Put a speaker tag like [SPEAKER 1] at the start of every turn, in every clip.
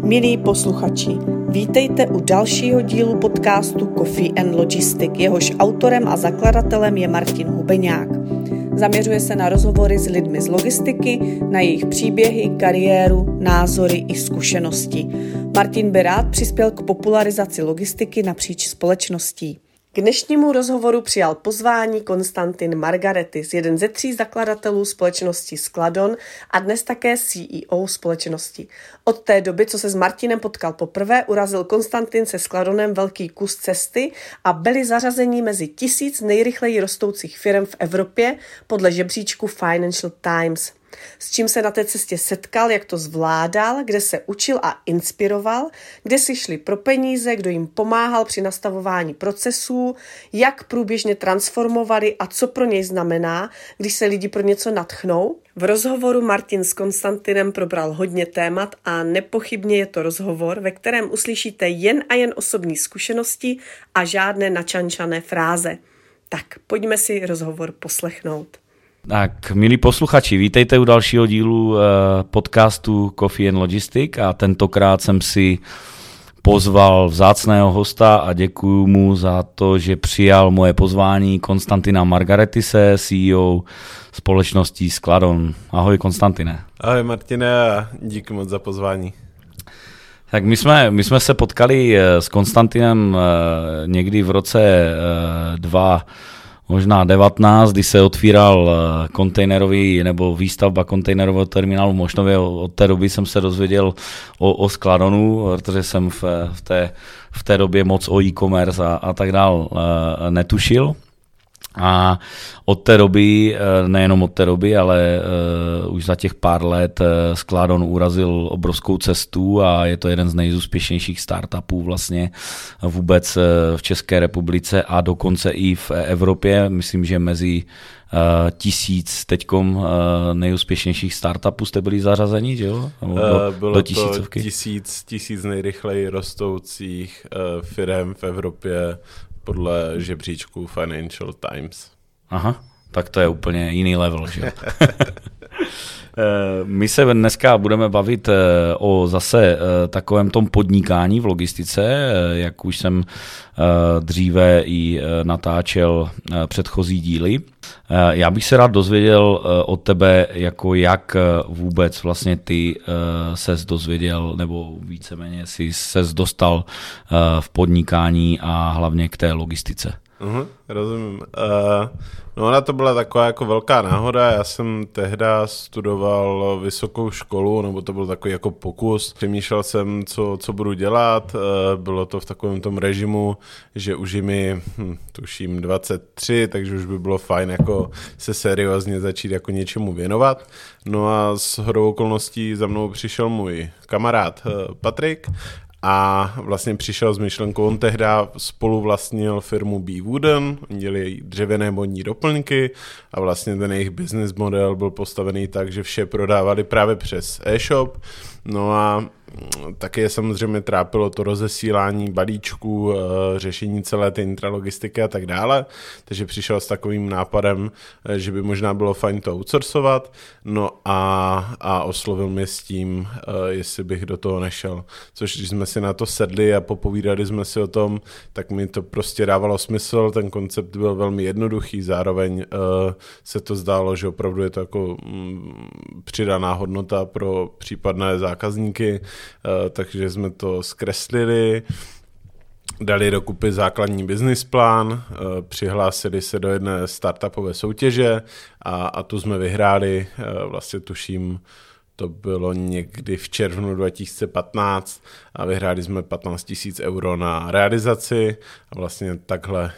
[SPEAKER 1] Milí posluchači, vítejte u dalšího dílu podcastu Coffee and Logistic, jehož autorem a zakladatelem je Martin Hubeňák. Zaměřuje se na rozhovory s lidmi z logistiky, na jejich příběhy, kariéru, názory i zkušenosti. Martin by rád přispěl k popularizaci logistiky napříč společností. K dnešnímu rozhovoru přijal pozvání Konstantin Margaretis, jeden ze 3 zakladatelů společnosti Skladon a dnes také CEO společnosti. Od té doby, co se s Martinem potkal poprvé, urazil Konstantin se Skladonem velký kus cesty a byli zařazeni mezi 1000 nejrychleji rostoucích firm v Evropě podle žebříčku Financial Times. S čím se na té cestě setkal, jak to zvládal, kde se učil a inspiroval, kde si šli pro peníze, kdo jim pomáhal při nastavování procesů, jak průběžně transformovali a co pro něj znamená, když se lidi pro něco nadchnou. V rozhovoru Martin s Konstantinem probral hodně témat a nepochybně je to rozhovor, ve kterém uslyšíte jen a jen osobní zkušenosti a žádné načančané fráze. Tak pojďme si rozhovor poslechnout.
[SPEAKER 2] Tak, milí posluchači, vítejte u dalšího dílu podcastu Coffee and Logistic a tentokrát jsem si pozval vzácného hosta a děkuju mu za to, že přijal moje pozvání Konstantina Margaretise, CEO společnosti Skladon. Ahoj Konstantine.
[SPEAKER 3] Ahoj Martine a díky moc za pozvání.
[SPEAKER 2] Tak my jsme se potkali s Konstantinem někdy v roce 2019, kdy se otvíral kontejnerový nebo výstavba kontejnerového terminálu v Mošnově. Od té doby jsem se dozvěděl o Skladonu, protože jsem v té době moc o e-commerce a tak dál netušil. A od té doby, nejenom od té doby, ale už za těch pár let Skladon urazil obrovskou cestu a je to jeden z nejúspěšnějších startupů vlastně vůbec v České republice a dokonce i v Evropě. Myslím, že mezi 1000 teďkom nejúspěšnějších startupů jste byli zařazeni, že jo?
[SPEAKER 3] Bylo do tisícovky. To 1000 nejrychleji rostoucích firem v Evropě podle žebříčku Financial Times.
[SPEAKER 2] Aha, tak to je úplně jiný level, že jo? My se dneska budeme bavit o zase takovém tom podnikání v logistice, jak už jsem dříve i natáčel předchozí díly. Já bych se rád dozvěděl od tebe, jako jak vůbec vlastně ty ses dozvěděl, nebo víceméně si ses dostal v podnikání a hlavně k té logistice.
[SPEAKER 3] Rozumím. No ona to byla taková jako velká náhoda, já jsem tehda studoval vysokou školu, nebo to byl takový jako pokus, přemýšlel jsem, co budu dělat, bylo to v takovém tom režimu, že už je mi, tuším, 23, takže už by bylo fajn jako se seriózně začít jako něčemu věnovat. No a s shodou okolností za mnou přišel můj kamarád Patrik, a vlastně přišel s myšlenkou, on tehda spolu vlastnil firmu B Wooden, oni dělají dřevěné modní doplňky a vlastně ten jejich business model byl postavený tak, že vše prodávali právě přes e-shop. No a taky je samozřejmě trápilo to rozesílání balíčků, řešení celé té intralogistiky a tak dále, takže přišel s takovým nápadem, že by možná bylo fajn to outsourcovat, no a oslovil mě s tím, jestli bych do toho nešel. Což když jsme si na to sedli a popovídali jsme si o tom, tak mi to prostě dávalo smysl, ten koncept byl velmi jednoduchý, zároveň se to zdálo, že opravdu je to jako přidaná hodnota pro případné zákazníky, takže jsme to zkreslili, dali dokupy základní business plán, přihlásili se do jedné startupové soutěže a tu jsme vyhráli, vlastně tuším, to bylo někdy v červnu 2015 a vyhráli jsme 15 000 euro na realizaci a vlastně takhle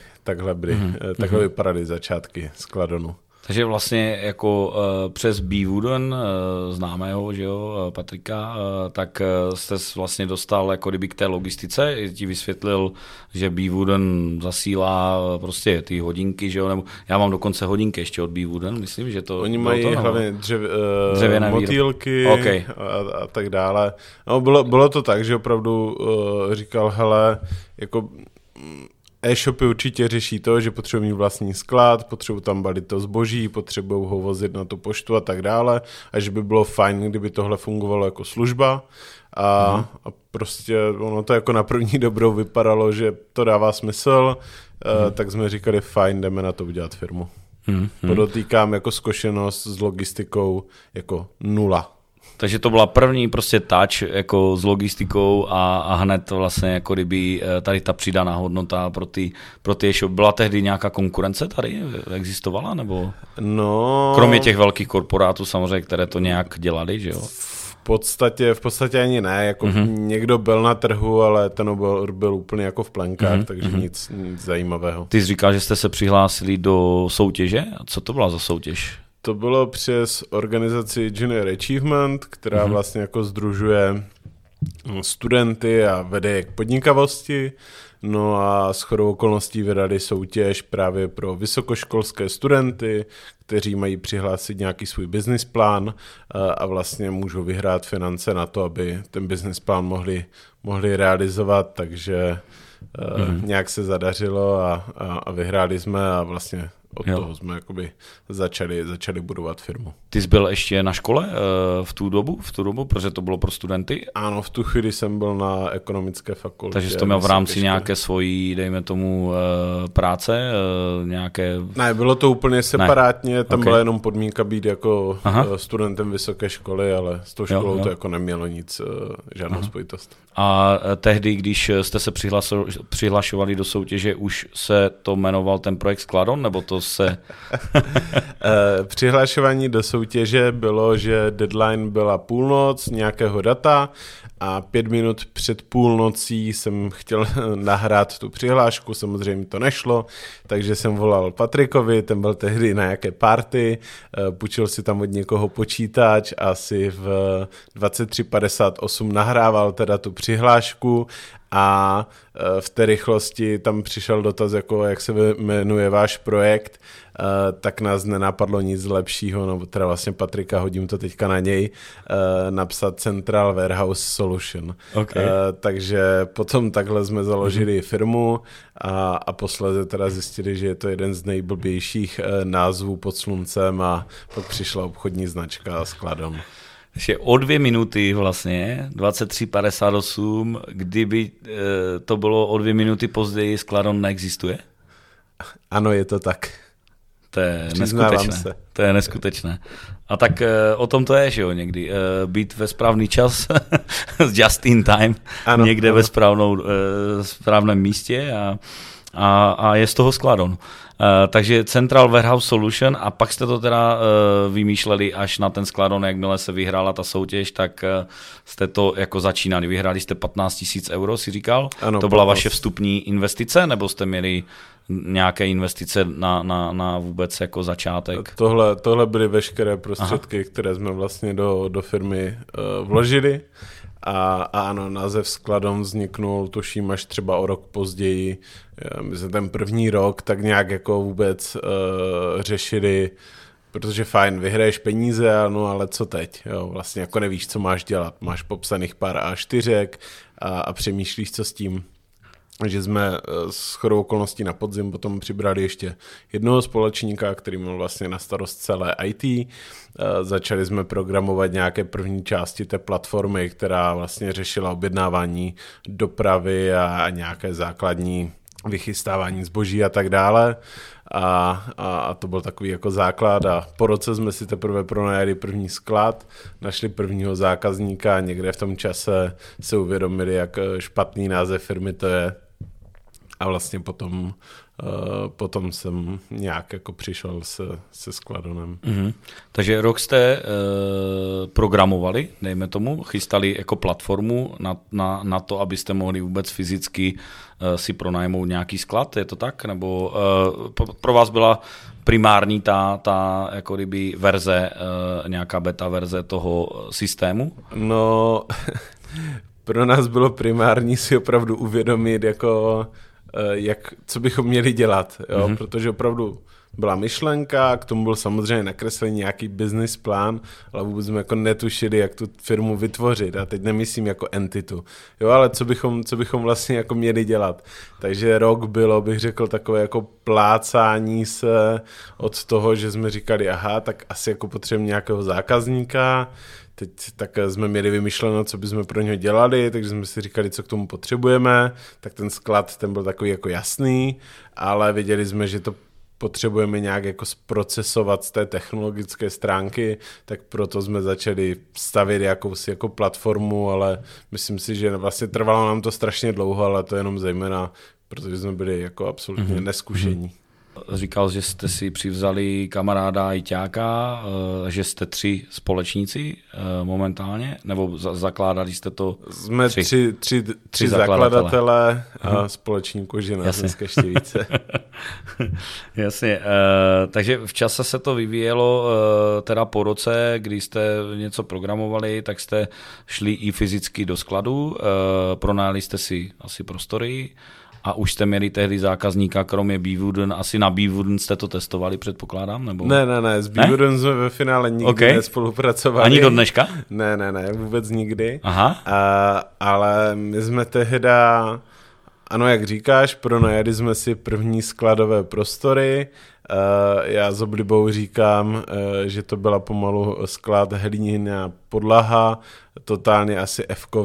[SPEAKER 3] vypadaly začátky Skladonu.
[SPEAKER 2] Takže vlastně jako přes B Wooden, známého, že jo, Patrika, tak jste vlastně dostal jako kdyby k té logistice, ti vysvětlil, že B Wooden zasílá prostě ty hodinky, že jo, nebo já mám dokonce hodinky ještě od B Wooden, myslím, že to...
[SPEAKER 3] Oni mají hlavně dřevěné motýlky okay. a tak dále. No, bylo to tak, že opravdu říkal, hele, jako... E-shopy určitě řeší to, že potřebují mít vlastní sklad, potřebují tam balit to zboží, potřebují ho vozit na tu poštu a tak dále a že by bylo fajn, kdyby tohle fungovalo jako služba a prostě ono to jako na první dobrou vypadalo, že to dává smysl, tak jsme říkali fajn, jdeme na to udělat firmu. Podotýkám jako zkušenost s logistikou jako 0.
[SPEAKER 2] Takže to byla první prostě touch jako s logistikou a hned vlastně jako kdyby tady ta přidaná hodnota pro ty e-shop. Byla tehdy nějaká konkurence tady? Existovala? Nebo?
[SPEAKER 3] No...
[SPEAKER 2] Kromě těch velkých korporátů samozřejmě, které to nějak dělali, že jo?
[SPEAKER 3] V podstatě ani ne, jako někdo byl na trhu, ale ten obor byl úplně jako v plenkách, takže nic zajímavého.
[SPEAKER 2] Ty jsi říkal, že jste se přihlásili do soutěže? A co to byla za soutěž?
[SPEAKER 3] To bylo přes organizaci Junior Achievement, která vlastně jako sdružuje studenty a vede je k podnikavosti. No a shodou okolností vydali soutěž právě pro vysokoškolské studenty, kteří mají přihlásit nějaký svůj business plán a vlastně můžou vyhrát finance na to, aby ten business plán mohli realizovat, takže nějak se zadařilo a vyhráli jsme a vlastně od toho jsme jakoby začali budovat firmu.
[SPEAKER 2] Ty jsi byl ještě na škole v tu dobu, protože to bylo pro studenty?
[SPEAKER 3] Ano, v tu chvíli jsem byl na ekonomické fakultě.
[SPEAKER 2] Takže jsi to měl v rámci nějaké svojí, dejme tomu, práce? Nějaké...
[SPEAKER 3] Ne, bylo to úplně separátně, tam byla jenom podmínka být jako studentem vysoké školy, ale s tou školou to jako nemělo nic, žádnou spojitost.
[SPEAKER 2] A tehdy, když jste se přihlašovali do soutěže, už se to jmenoval ten projekt Skladon, nebo to se...
[SPEAKER 3] Přihlašování do soutěže bylo, že deadline byla půlnoc nějakého data a 5 minut před půlnocí jsem chtěl nahrát tu přihlášku, samozřejmě to nešlo, takže jsem volal Patrikovi, ten byl tehdy na nějaké party, půjčil si tam od někoho počítač a si v 23:58 nahrával teda tu přihlášku a v té rychlosti tam přišel dotaz, jako jak se jmenuje váš projekt, tak nás nenapadlo nic lepšího, nebo teda vlastně Patrika, hodím to teďka na něj, napsat Central Warehouse Solution.
[SPEAKER 2] Okay.
[SPEAKER 3] Takže potom takhle jsme založili firmu a posledně teda zjistili, že je to jeden z nejblbějších názvů pod sluncem a pak přišla obchodní značka Skladon.
[SPEAKER 2] Takže o 2 minuty vlastně, 23:58, kdyby to bylo o 2 minuty později, Skladon neexistuje?
[SPEAKER 3] Ano, je to tak.
[SPEAKER 2] To je neskutečné. To je neskutečné. A tak o tom to je, že jo, někdy. Být ve správný čas, just in time, ano, někde ve správném místě a je z toho Skladon. Takže Central Warehouse Solution a pak jste to teda vymýšleli až na ten Skladon, jakmile se vyhrála ta soutěž, tak jste to jako začínali. Vyhráli jste 15 000 euro, si říkal?
[SPEAKER 3] Ano,
[SPEAKER 2] to byla vaše vstupní investice, nebo jste měli nějaké investice na vůbec jako začátek?
[SPEAKER 3] Tohle byly veškeré prostředky, které jsme vlastně do firmy vložili. A ano, název Skladon vzniknul, tuším, až třeba o rok později. My jsme ten první rok tak nějak jako vůbec řešili, protože fajn, vyhraješ peníze, no ale co teď? Jo, vlastně jako nevíš, co máš dělat. Máš popsaných pár A4 a přemýšlíš, co s tím. Že jsme s shodou okolností na podzim potom přibrali ještě jednoho společníka, který měl vlastně na starost celé IT. Začali jsme programovat nějaké první části té platformy, která vlastně řešila objednávání dopravy a nějaké základní vychystávání zboží a tak dále. A to byl takový jako základ a po roce jsme si teprve pronajali první sklad, našli prvního zákazníka a někde v tom čase se uvědomili, jak špatný název firmy to je. A vlastně potom jsem nějak jako přišel se Skladonem.
[SPEAKER 2] Mm-hmm. Takže rok jste programovali, dejme tomu, chystali jako platformu na to, abyste mohli vůbec fyzicky si pronajmout nějaký sklad, je to tak? Nebo pro vás byla primární ta jako kdyby verze, nějaká beta verze toho systému?
[SPEAKER 3] No, pro nás bylo primární si opravdu uvědomit, jako co bychom měli dělat, jo? Protože opravdu byla myšlenka, k tomu byl samozřejmě nakreslený nějaký business plán, ale vůbec jsme jako netušili, jak tu firmu vytvořit a teď nemyslím jako entitu, jo, ale co bychom vlastně jako měli dělat. Takže rok bylo, bych řekl, takové jako plácání se od toho, že jsme říkali, aha, tak asi jako potřebujeme nějakého zákazníka, teď tak jsme měli vymyšleno, co bychom pro něho dělali, takže jsme si říkali, co k tomu potřebujeme, tak ten sklad, ten byl takový jako jasný, ale věděli jsme, že to potřebujeme nějak jako zprocesovat z té technologické stránky, tak proto jsme začali stavět jakousi jako platformu, ale myslím si, že vlastně trvalo nám to strašně dlouho, ale to jenom zejména, protože jsme byli jako absolutně neskušení.
[SPEAKER 2] Říkal, že jste si přivzali kamaráda Ajťáka, že jste 3 společníci momentálně, nebo zakládali jste to?
[SPEAKER 3] Jsme tři zakladatelé a společníků, že nás dneska ještě více.
[SPEAKER 2] Jasně, takže v čase se to vyvíjelo, teda po roce, kdy jste něco programovali, tak jste šli i fyzicky do skladu, pronajali jste si asi prostory, a už jste měli tehdy zákazníka, kromě Beewooden, asi na Beewooden jste to testovali, předpokládám? Nebo?
[SPEAKER 3] Ne, s Beewooden jsme ve finále nikdy nespolupracovali.
[SPEAKER 2] Ani do dneška?
[SPEAKER 3] Ne, vůbec nikdy.
[SPEAKER 2] Aha.
[SPEAKER 3] Ale my jsme tehda, ano, jak říkáš, pronajali jsme si první skladové prostory. Já s oblibou říkám, že to byla pomalu sklad hlíněná podlaha, totálně asi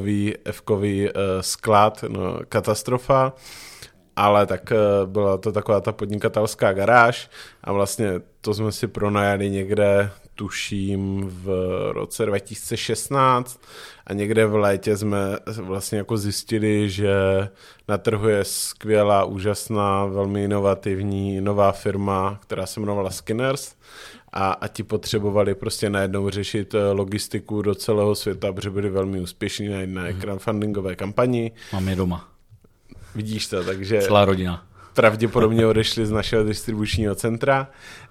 [SPEAKER 3] F-kový sklad, no, katastrofa, ale tak byla to taková ta podnikatelská garáž a vlastně to jsme si pronajali někde, tuším, v roce 2016 a někde v létě jsme vlastně jako zjistili, že na trhu je skvělá, úžasná, velmi inovativní nová firma, která se jmenovala Skinners a ti potřebovali prostě najednou řešit logistiku do celého světa, protože byli velmi úspěšní na jedné crowdfundingové kampani.
[SPEAKER 2] Mám je doma.
[SPEAKER 3] Vidíš to, takže
[SPEAKER 2] celá rodina.
[SPEAKER 3] Pravděpodobně odešli z našeho distribučního centra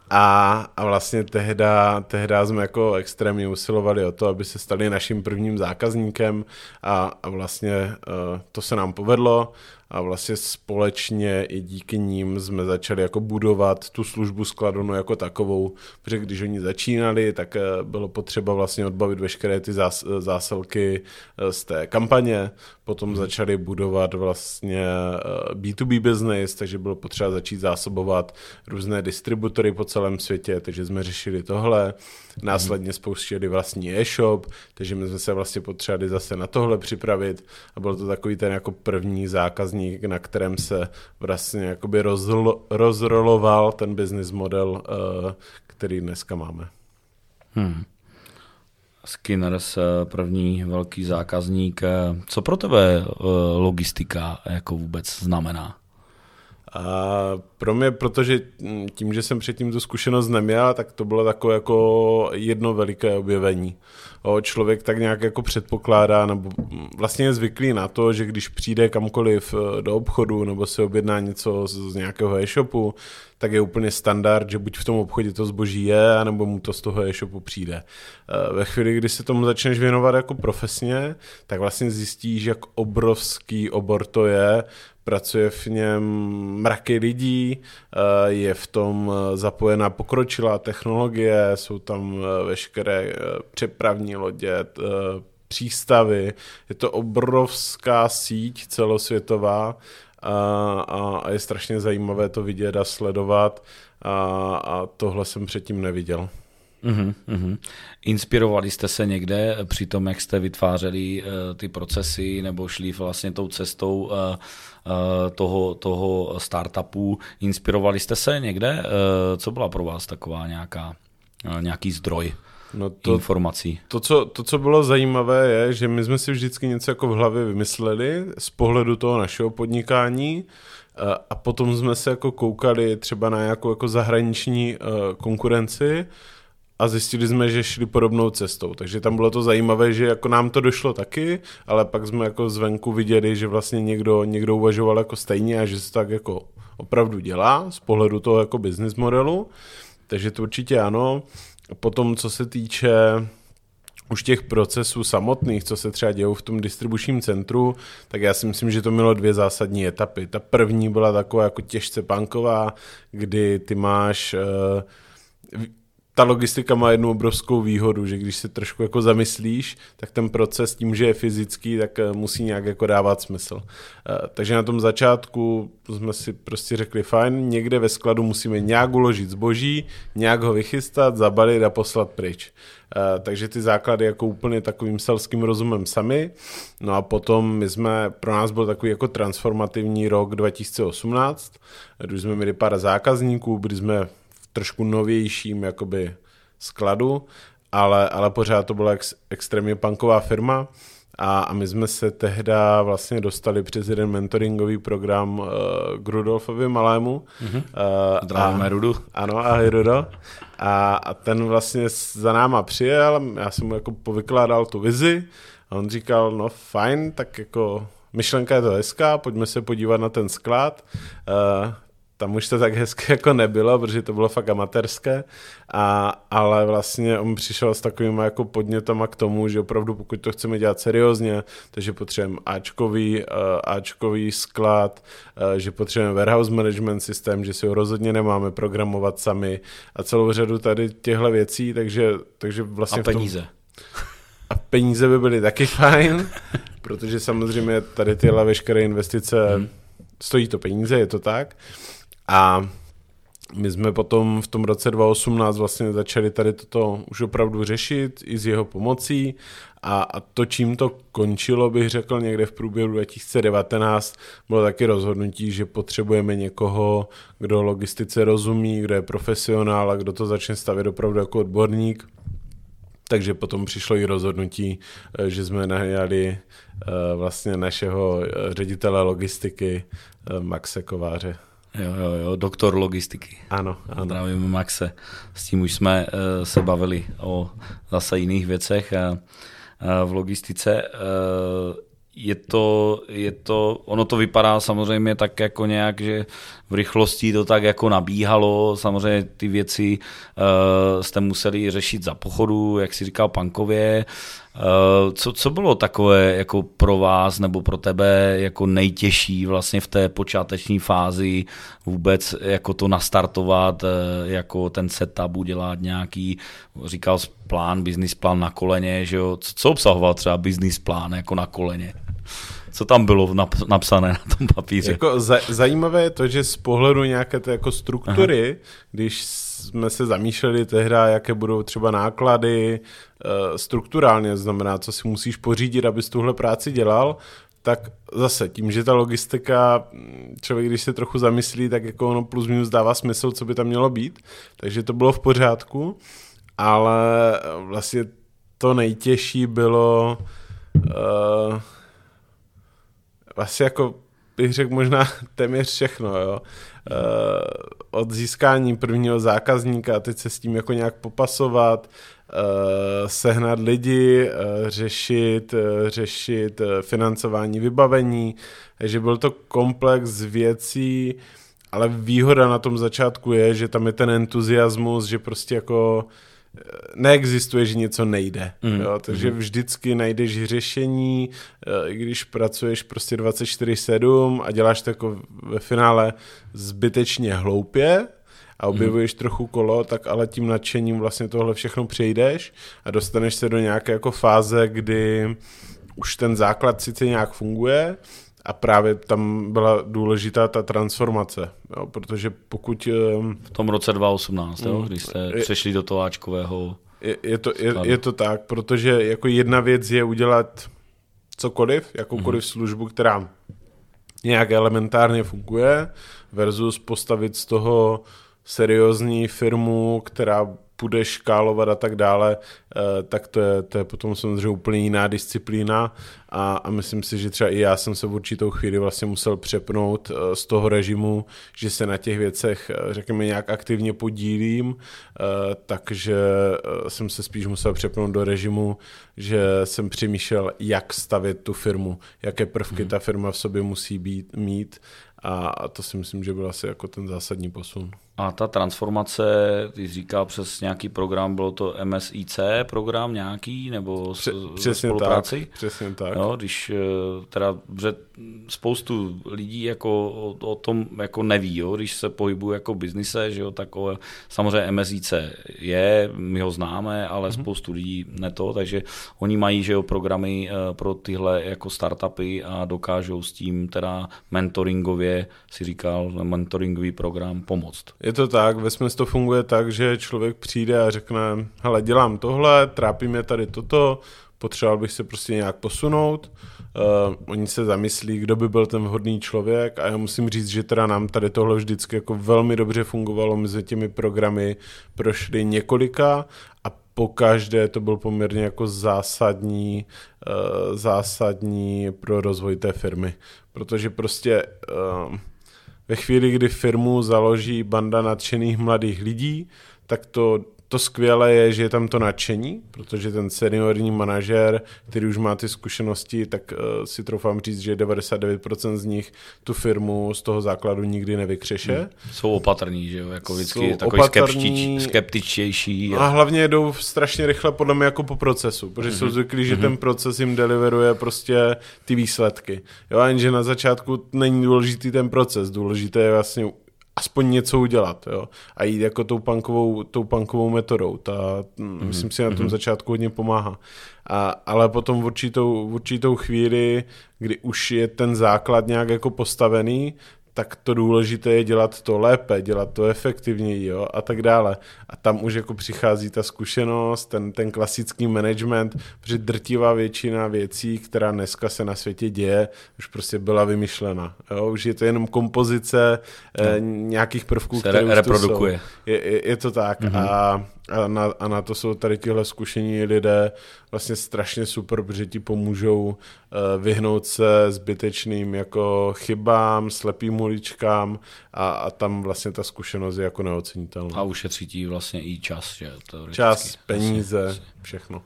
[SPEAKER 3] a vlastně tehda jsme jako extrémně usilovali o to, aby se stali naším prvním zákazníkem a vlastně to se nám povedlo a vlastně společně i díky ním jsme začali jako budovat tu službu Skladonu jako takovou, protože když oni začínali, tak bylo potřeba vlastně odbavit veškeré ty zásilky z té kampaně, potom začali budovat vlastně B2B business, takže bylo potřeba začít zásobovat různé distributory po celém světě, takže jsme řešili tohle, následně spouštěli vlastní e-shop, takže my jsme se vlastně potřebovali zase na tohle připravit a byl to takový ten jako první zákazník, na kterém se vlastně jakoby rozroloval ten business model, který dneska máme.
[SPEAKER 2] Skinners, první velký zákazník. Co pro tebe logistika jako vůbec znamená?
[SPEAKER 3] A pro mě, protože tím, že jsem předtím tu zkušenost neměl, tak to bylo takové jako jedno veliké objevení. Člověk tak nějak jako předpokládá, nebo vlastně je zvyklý na to, že když přijde kamkoliv do obchodu nebo si objedná něco z nějakého e-shopu, tak je úplně standard, že buď v tom obchodě to zboží je, anebo mu to z toho e-shopu přijde. Ve chvíli, kdy se tomu začneš věnovat jako profesně, tak vlastně zjistíš, jak obrovský obor to je, pracuje v něm mraky lidí, je v tom zapojená pokročilá technologie, jsou tam veškeré přepravní lodě, přístavy, je to obrovská síť celosvětová a je strašně zajímavé to vidět a sledovat a tohle jsem předtím neviděl.
[SPEAKER 2] Inspirovali jste se někde při tom, jak jste vytvářeli ty procesy nebo šli vlastně tou cestou toho startupu? Inspirovali jste se někde? Co byla pro vás taková nějaký zdroj informací?
[SPEAKER 3] To, co bylo zajímavé, je, že my jsme si vždycky něco jako v hlavě vymysleli z pohledu toho našeho podnikání a potom jsme se jako koukali třeba na nějakou jako zahraniční konkurenci a zjistili jsme, že šli podobnou cestou. Takže tam bylo to zajímavé, že jako nám to došlo taky, ale pak jsme jako zvenku viděli, že vlastně někdo uvažoval jako stejně a že se tak jako opravdu dělá z pohledu toho jako business modelu. Takže to určitě ano. Potom, co se týče už těch procesů samotných, co se třeba dějou v tom distribučním centru, tak já si myslím, že to mělo 2 zásadní etapy. Ta první byla taková jako těžce punková, kdy ty máš ta logistika má jednu obrovskou výhodu, že když se trošku jako zamyslíš, tak ten proces tím, že je fyzický, tak musí nějak jako dávat smysl. Takže na tom začátku jsme si prostě řekli fajn, někde ve skladu musíme nějak uložit zboží, nějak ho vychystat, zabalit a poslat pryč. Takže ty základy jako úplně takovým selským rozumem sami. No a potom pro nás byl takový jako transformativní rok 2018, když jsme měli pár zákazníků, byli jsme trošku novějším jakoby skladu, ale pořád to byla extrémně punková firma a my jsme se tehda vlastně dostali přes jeden mentoringový program k Rudolfovi Malému.
[SPEAKER 2] Zdravíme Rudu.
[SPEAKER 3] Ano, ahoj Rudo. A ten vlastně za náma přijel, já jsem mu jako povykládal tu vizi a on říkal, no fajn, tak jako myšlenka je to hezká, pojďme se podívat na ten sklad. Tam už to tak hezké jako nebylo, protože to bylo fakt amatérské, ale vlastně on přišel s takovými jako podnětama k tomu, že opravdu pokud to chceme dělat seriózně, takže potřebujeme Ačkový sklad, že potřebujeme warehouse management systém, že si ho rozhodně nemáme programovat sami a celou řadu tady těchto věcí, takže vlastně
[SPEAKER 2] a peníze.
[SPEAKER 3] A peníze by byly taky fajn, protože samozřejmě tady tyhle veškeré investice stojí to peníze, je to tak. A my jsme potom v tom roce 2018 vlastně začali tady toto už opravdu řešit i s jeho pomocí a to, čím to končilo, bych řekl někde v průběhu 2019, bylo taky rozhodnutí, že potřebujeme někoho, kdo logistice rozumí, kdo je profesionál a kdo to začne stavět opravdu jako odborník. Takže potom přišlo i rozhodnutí, že jsme najali vlastně našeho ředitele logistiky Maxe Kováře.
[SPEAKER 2] Jo, doktor logistiky.
[SPEAKER 3] Ano.
[SPEAKER 2] Zdravíme Maxe. S tím už jsme se bavili o zase jiných věcech v logistice. Ono to vypadá samozřejmě tak jako nějak, že v rychlosti to tak jako nabíhalo, samozřejmě ty věci jste museli řešit za pochodu, jak si říkal, punkově. Co bylo takové jako pro vás nebo pro tebe jako nejtěžší vlastně v té počáteční fázi vůbec jako to nastartovat, jako ten setup udělat nějaký, říkal jsi business plán na koleně, že jo? Co obsahoval třeba business plán jako na koleně? Co tam bylo napsané na tom papíře?
[SPEAKER 3] Jako zajímavé je to, že z pohledu nějaké té jako struktury, když jsme se zamýšleli tehda, jaké budou třeba náklady strukturálně, znamená, co si musíš pořídit, abys tuhle práci dělal, tak zase tím, že ta logistika, člověk, když se trochu zamyslí, tak jako ono plus minus dává smysl, co by tam mělo být, takže to bylo v pořádku, ale vlastně to nejtěžší bylo vlastně jako bych řekl možná téměř všechno, jo. Od získání prvního zákazníka, teď se s tím jako nějak popasovat, sehnat lidi, řešit financování vybavení, takže byl to komplex věcí, ale výhoda na tom začátku je, že tam je ten entuziasmus, že prostě jako neexistuje, že něco nejde. Jo? Takže vždycky najdeš řešení, i když pracuješ prostě 24/7 a děláš to jako ve finále zbytečně hloupě a objevuješ trochu kolo, tak ale tím nadšením vlastně tohle všechno přejdeš a dostaneš se do nějaké jako fáze, kdy už ten základ sice nějak funguje, a právě tam byla důležitá ta transformace, jo, protože pokud...
[SPEAKER 2] V tom roce 2018, jo, když jste přešli do toho áčkového...
[SPEAKER 3] Je to tak, protože jako jedna věc je udělat cokoliv, jakoukoliv službu, která nějak elementárně funguje, versus postavit z toho seriózní firmu, která bude škálovat a tak dále, tak to je potom samozřejmě úplně jiná disciplína a myslím si, že třeba i já jsem se v určitou chvíli vlastně musel přepnout z toho režimu, že se na těch věcech, řekněme, nějak aktivně podílím, takže jsem se spíš musel přepnout do režimu, že jsem přemýšlel, jak stavět tu firmu, jaké prvky ta firma v sobě musí mít a to si myslím, že byl asi jako ten zásadní posun.
[SPEAKER 2] A ta transformace, ty jsi říkal přes nějaký program, bylo to MSIC, ERP program nějaký, nebo
[SPEAKER 3] spolupráci?
[SPEAKER 2] Tak,
[SPEAKER 3] přesně tak.
[SPEAKER 2] Jo, když teda spoustu lidí jako o tom jako neví, jo, když se pohybuje jako biznise, že jo, takové, samozřejmě MSIC je, my ho známe, ale spoustu lidí ne to, takže oni mají, že jo, programy pro tyhle jako startupy a dokážou s tím teda mentoringově, si říkal, mentoringový program pomoct.
[SPEAKER 3] Je to tak, vesměs to funguje tak, že člověk přijde a řekne, hele, dělám tohle, trápí mě tady toto, potřeboval bych se prostě nějak posunout. Oni se zamyslí, kdo by byl ten vhodný člověk a já musím říct, že teda nám tady tohle vždycky jako velmi dobře fungovalo, my jsme těmi programy prošli několika a pokaždé to byl poměrně jako zásadní pro rozvoj té firmy, protože prostě ve chvíli, kdy firmu založí banda nadšených mladých lidí, tak to skvělé je, že je tam to nadšení, protože ten seniorní manažer, který už má ty zkušenosti, tak si troufám říct, že 99% z nich tu firmu z toho základu nikdy nevykřeše.
[SPEAKER 2] Jsou opatrní, že jo, jako vždycky takový skeptičtější.
[SPEAKER 3] A hlavně jdou strašně rychle podle mě jako po procesu, protože jsou zvyklí, že ten proces jim deliveruje prostě ty výsledky. Jo, jenže na začátku není důležitý ten proces, důležité je vlastně aspoň něco udělat, jo, a jít jako tou punkovou metodou. Myslím si, na tom začátku hodně pomáhá. Ale potom v určitou chvíli, kdy už je ten základ nějak jako postavený, tak to důležité je dělat to lépe, dělat to efektivněji, jo, a tak dále. A tam už jako přichází ta zkušenost, ten klasický management, protože drtivá většina věcí, která dneska se na světě děje, už prostě byla vymyšlena. Jo? Už je to jenom kompozice nějakých prvků, které už reprodukuje. Je to tak. A na to jsou tady tihle zkušení lidé vlastně strašně super, protože ti pomůžou vyhnout se zbytečným jako chybám, slepým uličkám a tam vlastně ta zkušenost je jako neocenitelná.
[SPEAKER 2] A ušetří ti vlastně i čas, že?
[SPEAKER 3] Čas, peníze, všechno.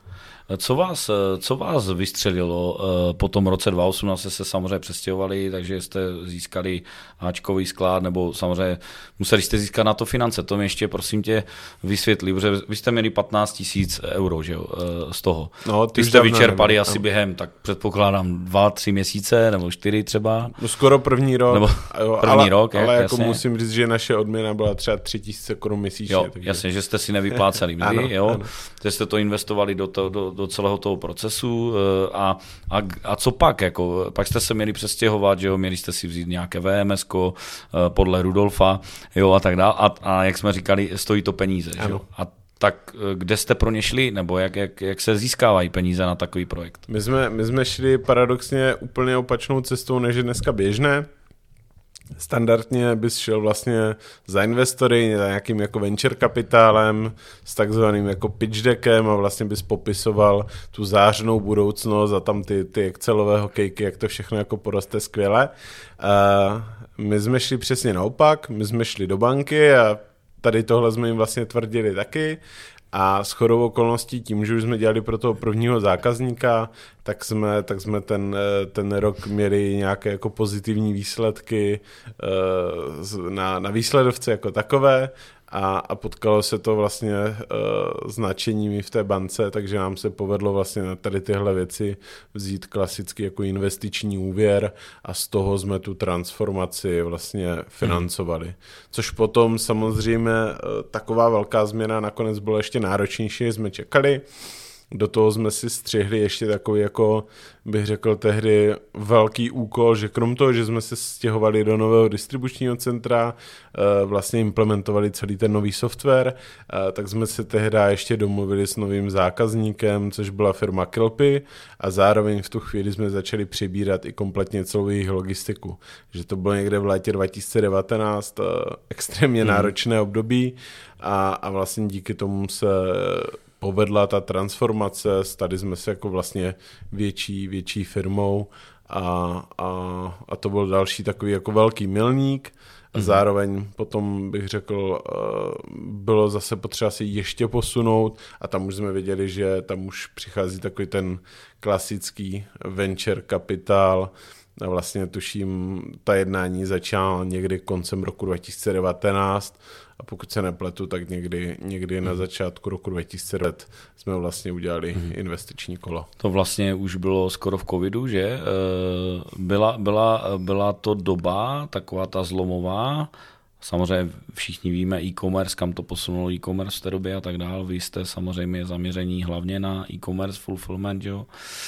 [SPEAKER 2] Co vás vystřelilo? Po tom roce 2018 jste se samozřejmě přestěhovali, takže jste získali áčkový sklad, nebo samozřejmě museli jste získat na to finance. To mi ještě prosím tě vysvětlí, protože vy jste měli 15 000 euro, že jo, z toho. No, ty jste vyčerpali asi během, tak předpokládám 2-3 měsíce, nebo 4 třeba.
[SPEAKER 3] No skoro první rok.
[SPEAKER 2] Nebo první rok,
[SPEAKER 3] ale jako
[SPEAKER 2] jasně.
[SPEAKER 3] Musím říct, že naše odměna byla třeba 3 000 korun měsíčně.
[SPEAKER 2] Jo, takže... jasně, že jste si nevypláceli mzdy, jo. Ano. Že jste to investovali do celého toho procesu a co pak? Jako, pak jste se měli přestěhovat, že jo, měli jste si vzít nějaké VMS-ko podle Rudolfa, jo, a tak dále. A jak jsme říkali, stojí to peníze, že jo. A tak kde jste pro ně šli, nebo jak se získávají peníze na takový projekt?
[SPEAKER 3] My jsme šli paradoxně úplně opačnou cestou, než je dneska běžné. Standardně bys šel vlastně za investory, za nějakým jako venture kapitálem, s takzvaným jako pitch deckem a vlastně bys popisoval tu zářnou budoucnost a tam ty Excelové hokejky, jak to všechno jako poroste skvěle. My jsme šli přesně naopak, my jsme šli do banky a tady tohle jsme jim vlastně tvrdili taky. A shodou okolností tím, že už jsme dělali pro toho prvního zákazníka, tak jsme ten rok měli nějaké jako pozitivní výsledky na výsledovce jako takové a potkalo se to vlastně s nadšením v té bance, takže nám se povedlo vlastně na tady tyhle věci vzít klasický jako investiční úvěr a z toho jsme tu transformaci vlastně financovali. Což potom samozřejmě taková velká změna nakonec byla ještě náročnější, než jsme čekali. Do toho jsme si střihli ještě takový, jako bych řekl tehdy, velký úkol, že krom toho, že jsme se stěhovali do nového distribučního centra, vlastně implementovali celý ten nový software, tak jsme se tehdy ještě domluvili s novým zákazníkem, což byla firma Kelpy a zároveň v tu chvíli jsme začali přibírat i kompletně celou jejich logistiku. Že to bylo někde v létě 2019 extrémně náročné období a vlastně díky tomu se povedla ta transformace, stali jsme se jako vlastně větší firmou a to byl další takový jako velký milník. A zároveň potom bych řekl, bylo zase potřeba si ještě posunout a tam už jsme věděli, že tam už přichází takový ten klasický venture kapitál, A vlastně tuším, ta jednání začala někdy koncem roku 2019 a pokud se nepletu, tak někdy na začátku roku 2020 jsme vlastně udělali investiční kolo.
[SPEAKER 2] To vlastně už bylo skoro v covidu, že? Byla to doba, taková ta zlomová. Samozřejmě všichni víme e-commerce, kam to posunulo e-commerce v té době a tak dále. Vy jste samozřejmě zaměření hlavně na e-commerce, fulfillment, jo?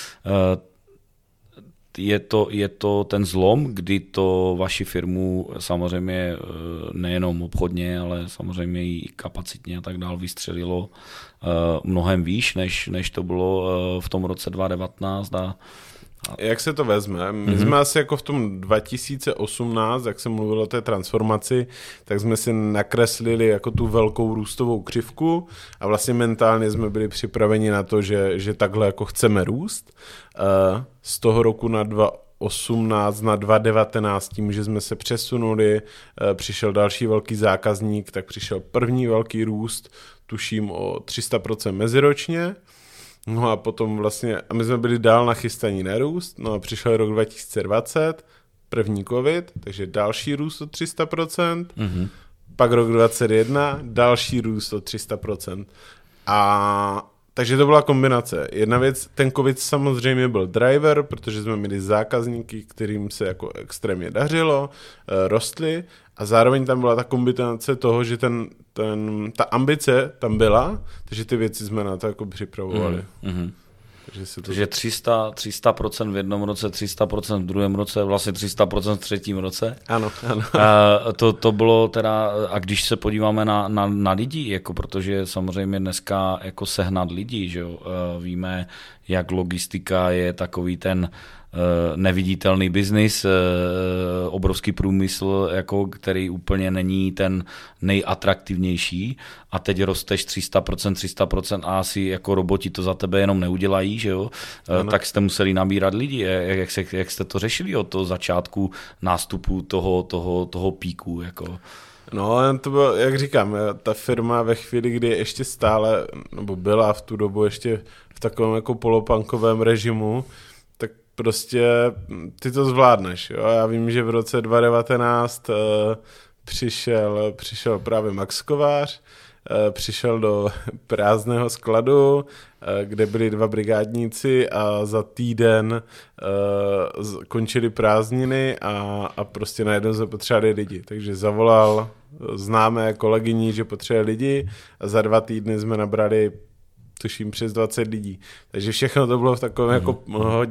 [SPEAKER 2] Je to ten zlom, kdy to vaši firmu samozřejmě nejenom obchodně, ale samozřejmě i kapacitně a tak dále vystřelilo mnohem výš, než to bylo v tom roce 2019
[SPEAKER 3] Jak se to vezme? My jsme asi jako v tom 2018, jak jsem mluvil o té transformaci, tak jsme si nakreslili jako tu velkou růstovou křivku a vlastně mentálně jsme byli připraveni na to, že takhle jako chceme růst. Z toho roku na 2018 na 2019 tím, že jsme se přesunuli, přišel další velký zákazník, tak přišel první velký růst, tuším o 300% meziročně. No a potom vlastně, a my jsme byli dál nachystaní na růst, no a přišel rok 2020, první covid, takže další růst o 300%, pak rok 2021, další růst o 300%. A takže to byla kombinace. Jedna věc, ten covid samozřejmě byl driver, protože jsme měli zákazníky, kterým se jako extrémně dařilo, rostly a zároveň tam byla ta kombinace toho, že ta ambice tam byla, takže ty věci jsme na to jako připravovali.
[SPEAKER 2] Takže 300% v jednom roce, 300% v druhém roce, vlastně 300% v třetím roce.
[SPEAKER 3] Ano.
[SPEAKER 2] To bylo teda, a když se podíváme na lidi, jako protože samozřejmě dneska jako sehnat lidi, že jo, víme, jak logistika je takový ten neviditelný biznis, obrovský průmysl, jako, který úplně není ten nejatraktivnější a teď rosteš 300% a asi jako roboti to za tebe jenom neudělají, že jo? Tak jste museli nabírat lidi. Jak jste to řešili od toho začátku nástupu toho píku? Jako?
[SPEAKER 3] No, to bylo, jak říkám, ta firma ve chvíli, kdy ještě stále, nebo byla v tu dobu ještě v takovém jako polopunkovém režimu, tak prostě ty to zvládneš. Jo? Já vím, že v roce 2019 přišel právě Max Kovář, přišel do prázdného skladu, kde byli 2 brigádníci a za týden končily prázdniny a prostě najednou jsme potřebovali lidi. Takže zavolal známé kolegyni, že potřebuje lidi a za 2 týdny jsme nabrali tuším přes 20 lidí. Takže všechno to bylo v takovém jako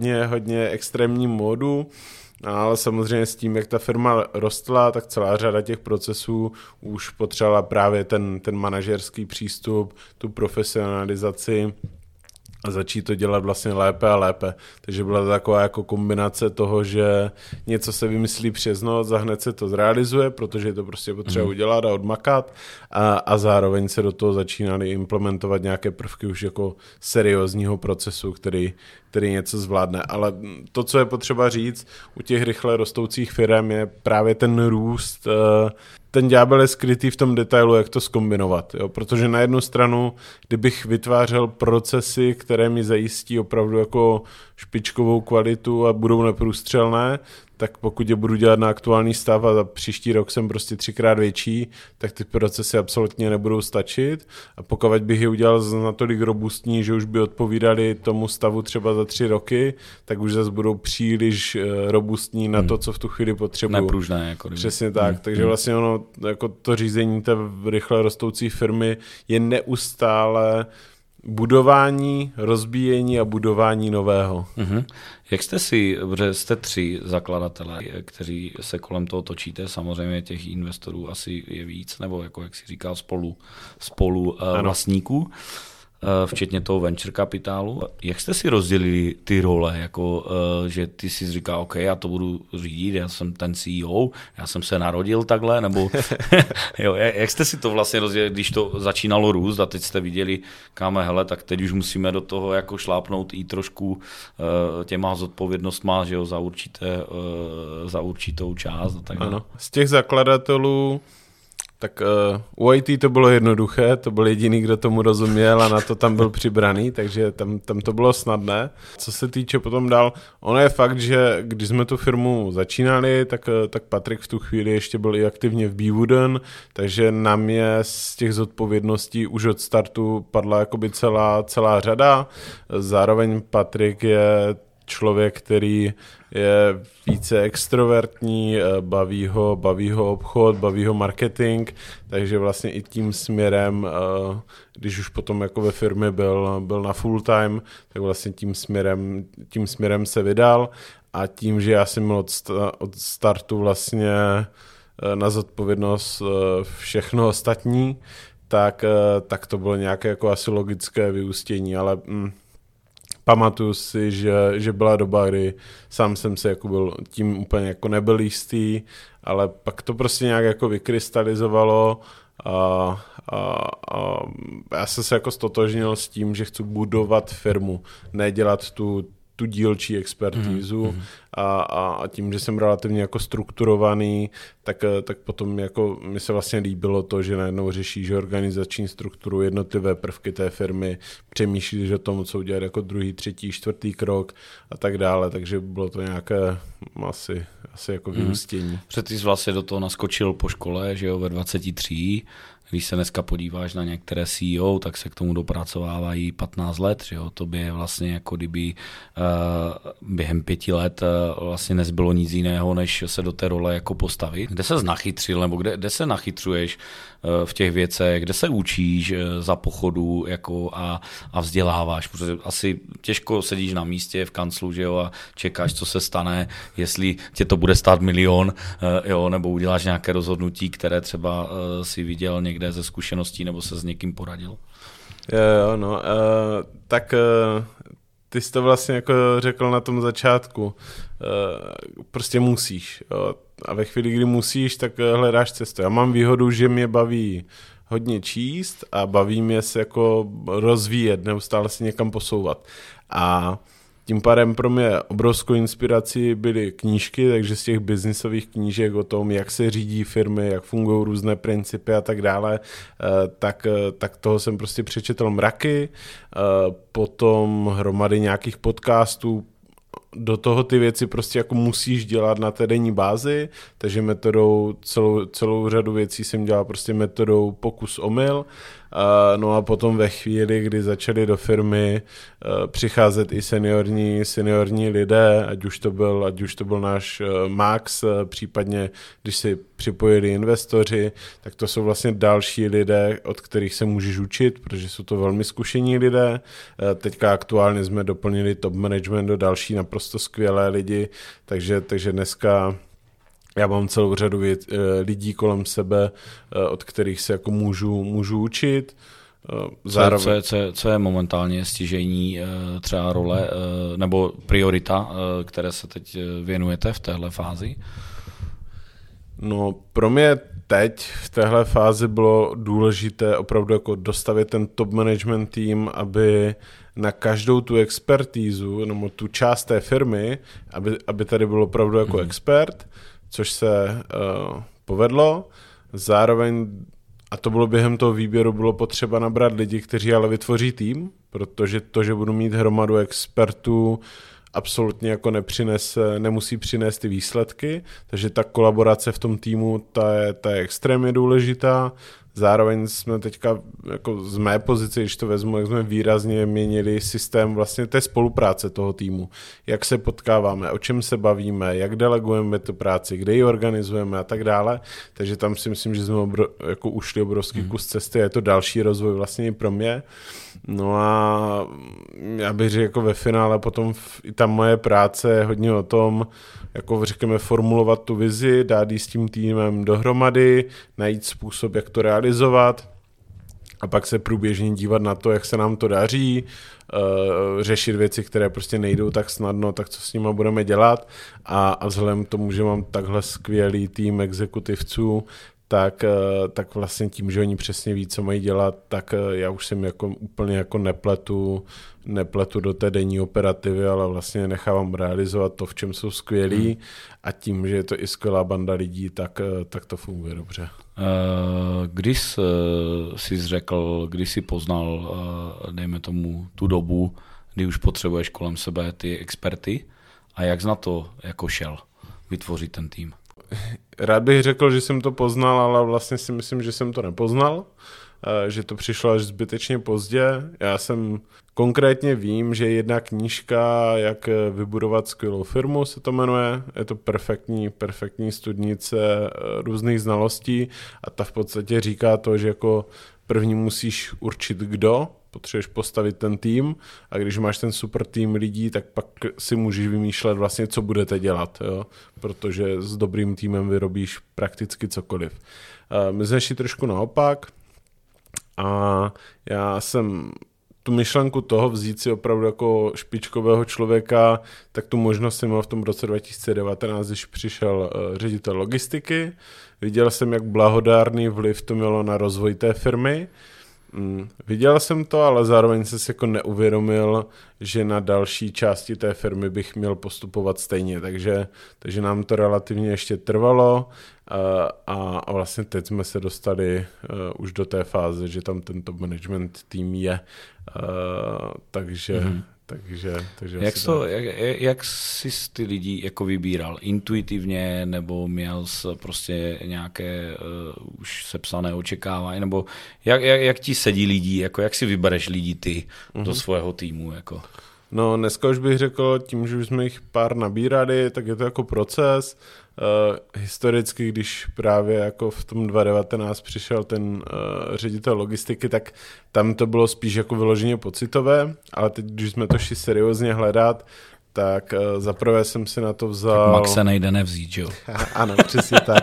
[SPEAKER 3] hodně extrémním módu. Ale samozřejmě s tím, jak ta firma rostla, tak celá řada těch procesů už potřebovala právě ten manažerský přístup, tu profesionalizaci a začít to dělat vlastně lépe a lépe. Takže byla to taková jako kombinace toho, že něco se vymyslí přes noc a hned se to zrealizuje, protože je to prostě potřeba udělat a odmakat a zároveň se do toho začínaly implementovat nějaké prvky už jako seriózního procesu, který něco zvládne. Ale to, co je potřeba říct u těch rychle rostoucích firem, je právě ten růst. Ten ďábel je skrytý v tom detailu, jak to zkombinovat. Jo? Protože na jednu stranu, kdybych vytvářel procesy, které mi zajistí opravdu jako špičkovou kvalitu a budou neprůstřelné, tak pokud je budu dělat na aktuální stav a za příští rok jsem prostě 3x větší, tak ty procesy absolutně nebudou stačit. A pokud bych je udělal natolik robustní, že už by odpovídali tomu stavu třeba za 3 roky, tak už zase budou příliš robustní na to, co v tu chvíli potřebují.
[SPEAKER 2] Nepružné. Jako
[SPEAKER 3] Přesně tak. Takže vlastně ono, jako to řízení té rychle rostoucí firmy je neustále budování, rozbíjení a budování nového.
[SPEAKER 2] Jak jste protože jste 3 zakladatelé, kteří se kolem toho točíte, samozřejmě těch investorů asi je víc, nebo jako jak si říkal, spolu vlastníků, včetně toho venture kapitálu. Jak jste si rozdělili ty role, jako, že ty si říkal, OK, já to budu řídit, já jsem ten CEO, já jsem se narodil takhle, nebo jo, jak jste si to vlastně rozdělili, když to začínalo růst a teď jste viděli, káme, hele, tak teď už musíme do toho jako šlápnout i trošku těma zodpovědnostma, že jo, za určitou část a tak dále.
[SPEAKER 3] Ano. Z těch zakladatelů Tak u IT to bylo jednoduché, to byl jediný, kdo tomu rozuměl a na to tam byl přibraný, takže tam to bylo snadné. Co se týče potom dál, ono je fakt, že když jsme tu firmu začínali, tak Patrik v tu chvíli ještě byl i aktivně v Beewooden, takže na mě z těch zodpovědností už od startu padla jakoby celá řada. Zároveň Patrik je člověk, který je více extrovertní, baví ho obchod, baví ho marketing, takže vlastně i tím směrem, když už potom jako ve firmě byl na full time, tak vlastně tím směrem se vydal a tím, že já jsem měl od startu vlastně na zodpovědnost všechno ostatní, tak to bylo nějaké jako asi logické vyústění, ale pamatuju si, že byla doba, kdy sám jsem se jako byl tím úplně jako nebyl jistý, ale pak to prostě nějak jako vykrystalizovalo a já jsem se jako stotožnil s tím, že chci budovat firmu, nedělat tu dílčí expertízu a tím, že jsem relativně jako strukturovaný, tak potom jako mi se vlastně líbilo to, že najednou řešíš organizační strukturu, jednotlivé prvky té firmy, přemýšlíš o tom, co udělat jako druhý, třetí, čtvrtý krok a tak dále, takže bylo to nějaké asi jako vyústění.
[SPEAKER 2] Protože ty jsi vlastně do toho naskočil po škole, že jo, ve 23. Když se dneska podíváš na některé CEO, tak se k tomu dopracovávají 15 let, že jo, to by je vlastně jako kdyby během 5 let vlastně nezbylo nic jiného, než se do té role jako postavit. Kde se nachytřil, nebo kde se nachytruješ v těch věcech, kde se učíš za pochodu jako a vzděláváš, protože asi těžko sedíš na místě v kanclu, že jo, a čekáš, co se stane, jestli tě to bude stát milion, jo, nebo uděláš nějaké rozhodnutí, které třeba si viděl někde ze zkušeností, nebo se s někým poradil.
[SPEAKER 3] Jo, no, tak ty jsi to vlastně jako řekl na tom začátku, prostě musíš, jo. A ve chvíli, kdy musíš, tak hledáš cestu. Já mám výhodu, že mě baví hodně číst a baví mě se jako rozvíjet, neustále se někam posouvat. A tím pádem pro mě obrovskou inspirací byly knížky, takže z těch biznisových knížek o tom, jak se řídí firmy, jak fungují různé principy a tak dále, tak toho jsem prostě přečetl mraky, potom hromady nějakých podcastů, do toho ty věci prostě jako musíš dělat na té denní bázi, takže metodou, celou řadu věcí jsem dělal prostě metodou pokus omyl, no a potom ve chvíli, kdy začali do firmy přicházet i seniorní lidé, ať už to byl náš Max, případně když si připojili investoři, tak to jsou vlastně další lidé, od kterých se můžeš učit, protože jsou to velmi zkušení lidé. Teďka aktuálně jsme doplnili top management do další naprosto skvělé lidi, takže dneska já mám celou řadu lidí kolem sebe, od kterých se jako můžu učit.
[SPEAKER 2] Zároveň. Co je momentálně stěžejní třeba role nebo priorita, které se teď věnujete v téhle fázi?
[SPEAKER 3] No, pro mě teď v téhle fázi bylo důležité opravdu jako dostavit ten top management tým, aby na každou tu expertízu nebo tu část té firmy, aby tady byl opravdu jako expert, což se povedlo. Zároveň, a to bylo během toho výběru, bylo potřeba nabrat lidi, kteří ale vytvoří tým, protože to, že budu mít hromadu expertů, absolutně jako nemusí přinést ty výsledky, takže ta kolaborace v tom týmu, ta je extrémně důležitá. Zároveň jsme teďka, jako z mé pozice, když to vezmu, jak jsme výrazně měnili systém vlastně té spolupráce toho týmu. Jak se potkáváme, o čem se bavíme, jak delegujeme tu práci, kde ji organizujeme a tak dále. Takže tam si myslím, že jsme jako ušli obrovský kus cesty a je to další rozvoj vlastně i pro mě. No a já bych řekl, jako ve finále potom i ta moje práce je hodně o tom, jako řekněme, formulovat tu vizi, dát ji s tím týmem dohromady, najít způsob, jak to realizovat a pak se průběžně dívat na to, jak se nám to daří, řešit věci, které prostě nejdou tak snadno, tak co s nima budeme dělat a vzhledem k tomu, že mám takhle skvělý tým exekutivců, tak vlastně tím, že oni přesně ví, co mají dělat, tak já už jsem jako úplně jako nepletu do té denní operativy, ale vlastně nechávám realizovat to, v čem jsou skvělí a tím, že je to i skvělá banda lidí, tak to funguje dobře.
[SPEAKER 2] Když jsi řekl, když jsi poznal, dejme tomu, tu dobu, kdy už potřebuješ kolem sebe ty experty a jak jsi na to jako šel vytvořit ten tým?
[SPEAKER 3] Rád bych řekl, že jsem to poznal, ale vlastně si myslím, že jsem to nepoznal, že to přišlo až zbytečně pozdě. Já jsem konkrétně vím, že jedna knížka, jak vybudovat skvělou firmu, se to jmenuje. Je to perfektní studnice různých znalostí a ta v podstatě říká to, že jako první musíš určit kdo, potřebuješ postavit ten tým a když máš ten super tým lidí, tak pak si můžeš vymýšlet vlastně, co budete dělat, jo? Protože s dobrým týmem vyrobíš prakticky cokoliv. My jsme šli trošku naopak a já jsem tu myšlenku toho vzít si opravdu jako špičkového člověka, tak tu možnost jsem měl v tom roce 2019, když přišel ředitel logistiky. Viděl jsem, jak blahodárný vliv to mělo na rozvoj té firmy. Viděl jsem to, ale zároveň jsem si jako neuvědomil, že na další části té firmy bych měl postupovat stejně, takže nám to relativně ještě trvalo a vlastně teď jsme se dostali už do té fáze, že tam tento management tým je, takže
[SPEAKER 2] jak jsi ty lidi jako vybíral? Intuitivně nebo měl jsi prostě nějaké už sepsané očekávání? Nebo jak ti sedí lidi? Jako jak si vybereš lidi ty do svého týmu? Jako?
[SPEAKER 3] No dneska už bych řekl, tím, že už jsme jich pár nabírali, tak je to jako proces. Historicky, když právě jako v tom 2019 přišel ten ředitel logistiky, tak tam to bylo spíš jako vyloženě pocitové, ale teď, když jsme to šli seriózně hledat, tak zaprvé jsem si na to vzal...
[SPEAKER 2] Tak Maxe nejde nevzít, jo?
[SPEAKER 3] Ano, přesně tak.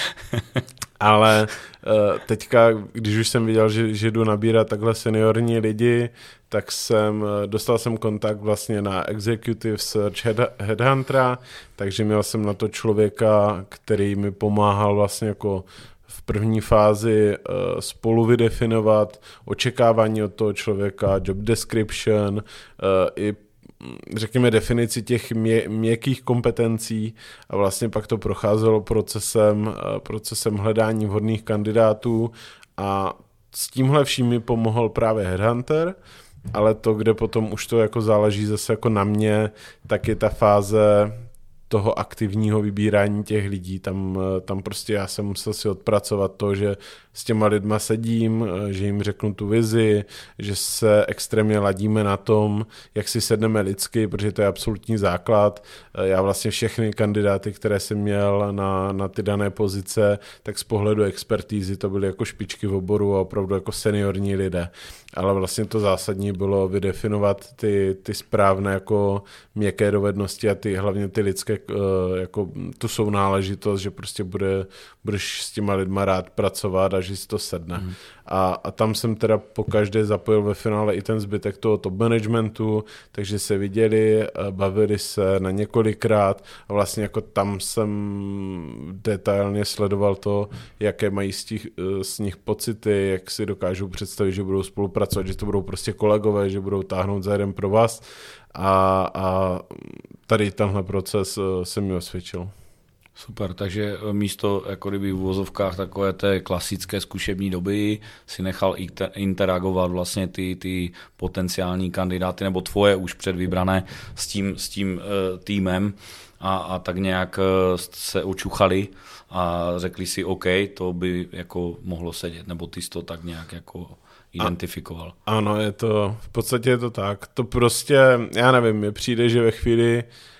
[SPEAKER 3] Ale teďka, když už jsem viděl, že jdu nabírat takhle seniorní lidi, tak dostal jsem kontakt vlastně na Executive Search Headhuntera, takže měl jsem na to člověka, který mi pomáhal vlastně jako v první fázi spolu vydefinovat očekávání od toho člověka, job description, i řekněme definici těch měkkých kompetencí a vlastně pak to procházelo procesem hledání vhodných kandidátů a s tímhle vším mi pomohl právě Headhunter, ale to, kde potom už to jako záleží zase jako na mě, tak je ta fáze toho aktivního vybírání těch lidí. Tam prostě já jsem musel si odpracovat to, že s těma lidma sedím, že jim řeknu tu vizi, že se extrémně ladíme na tom, jak si sedneme lidsky, protože to je absolutní základ. Já vlastně všechny kandidáty, které jsem měl na ty dané pozice, tak z pohledu expertízy to byly jako špičky v oboru a opravdu jako seniorní lidé. Ale vlastně to zásadní bylo vydefinovat ty správné jako měkké dovednosti a hlavně ty lidské jako tu sounáležitost, že prostě budeš s těma lidma rád pracovat a že si to sedne. A tam jsem teda pokaždé zapojil ve finále i ten zbytek toho top managementu, takže se viděli, bavili se na několikrát a vlastně jako tam jsem detailně sledoval to, jaké mají z nich pocity, jak si dokážou představit, že budou spolupracovat, že to budou prostě kolegové, že budou táhnout za jeden pro vás a tady tenhle proces se mi osvědčil.
[SPEAKER 2] Super, takže místo jako kdyby v uvozovkách takové té klasické zkušební doby si nechal interagovat vlastně ty potenciální kandidáty nebo tvoje už předvybrané s tím týmem a tak nějak se očuchali a řekli si OK, to by jako mohlo sedět, nebo ty jsi to tak nějak jako identifikoval.
[SPEAKER 3] Ano, v podstatě je to tak. To prostě, já nevím, mi přijde, že ve chvíli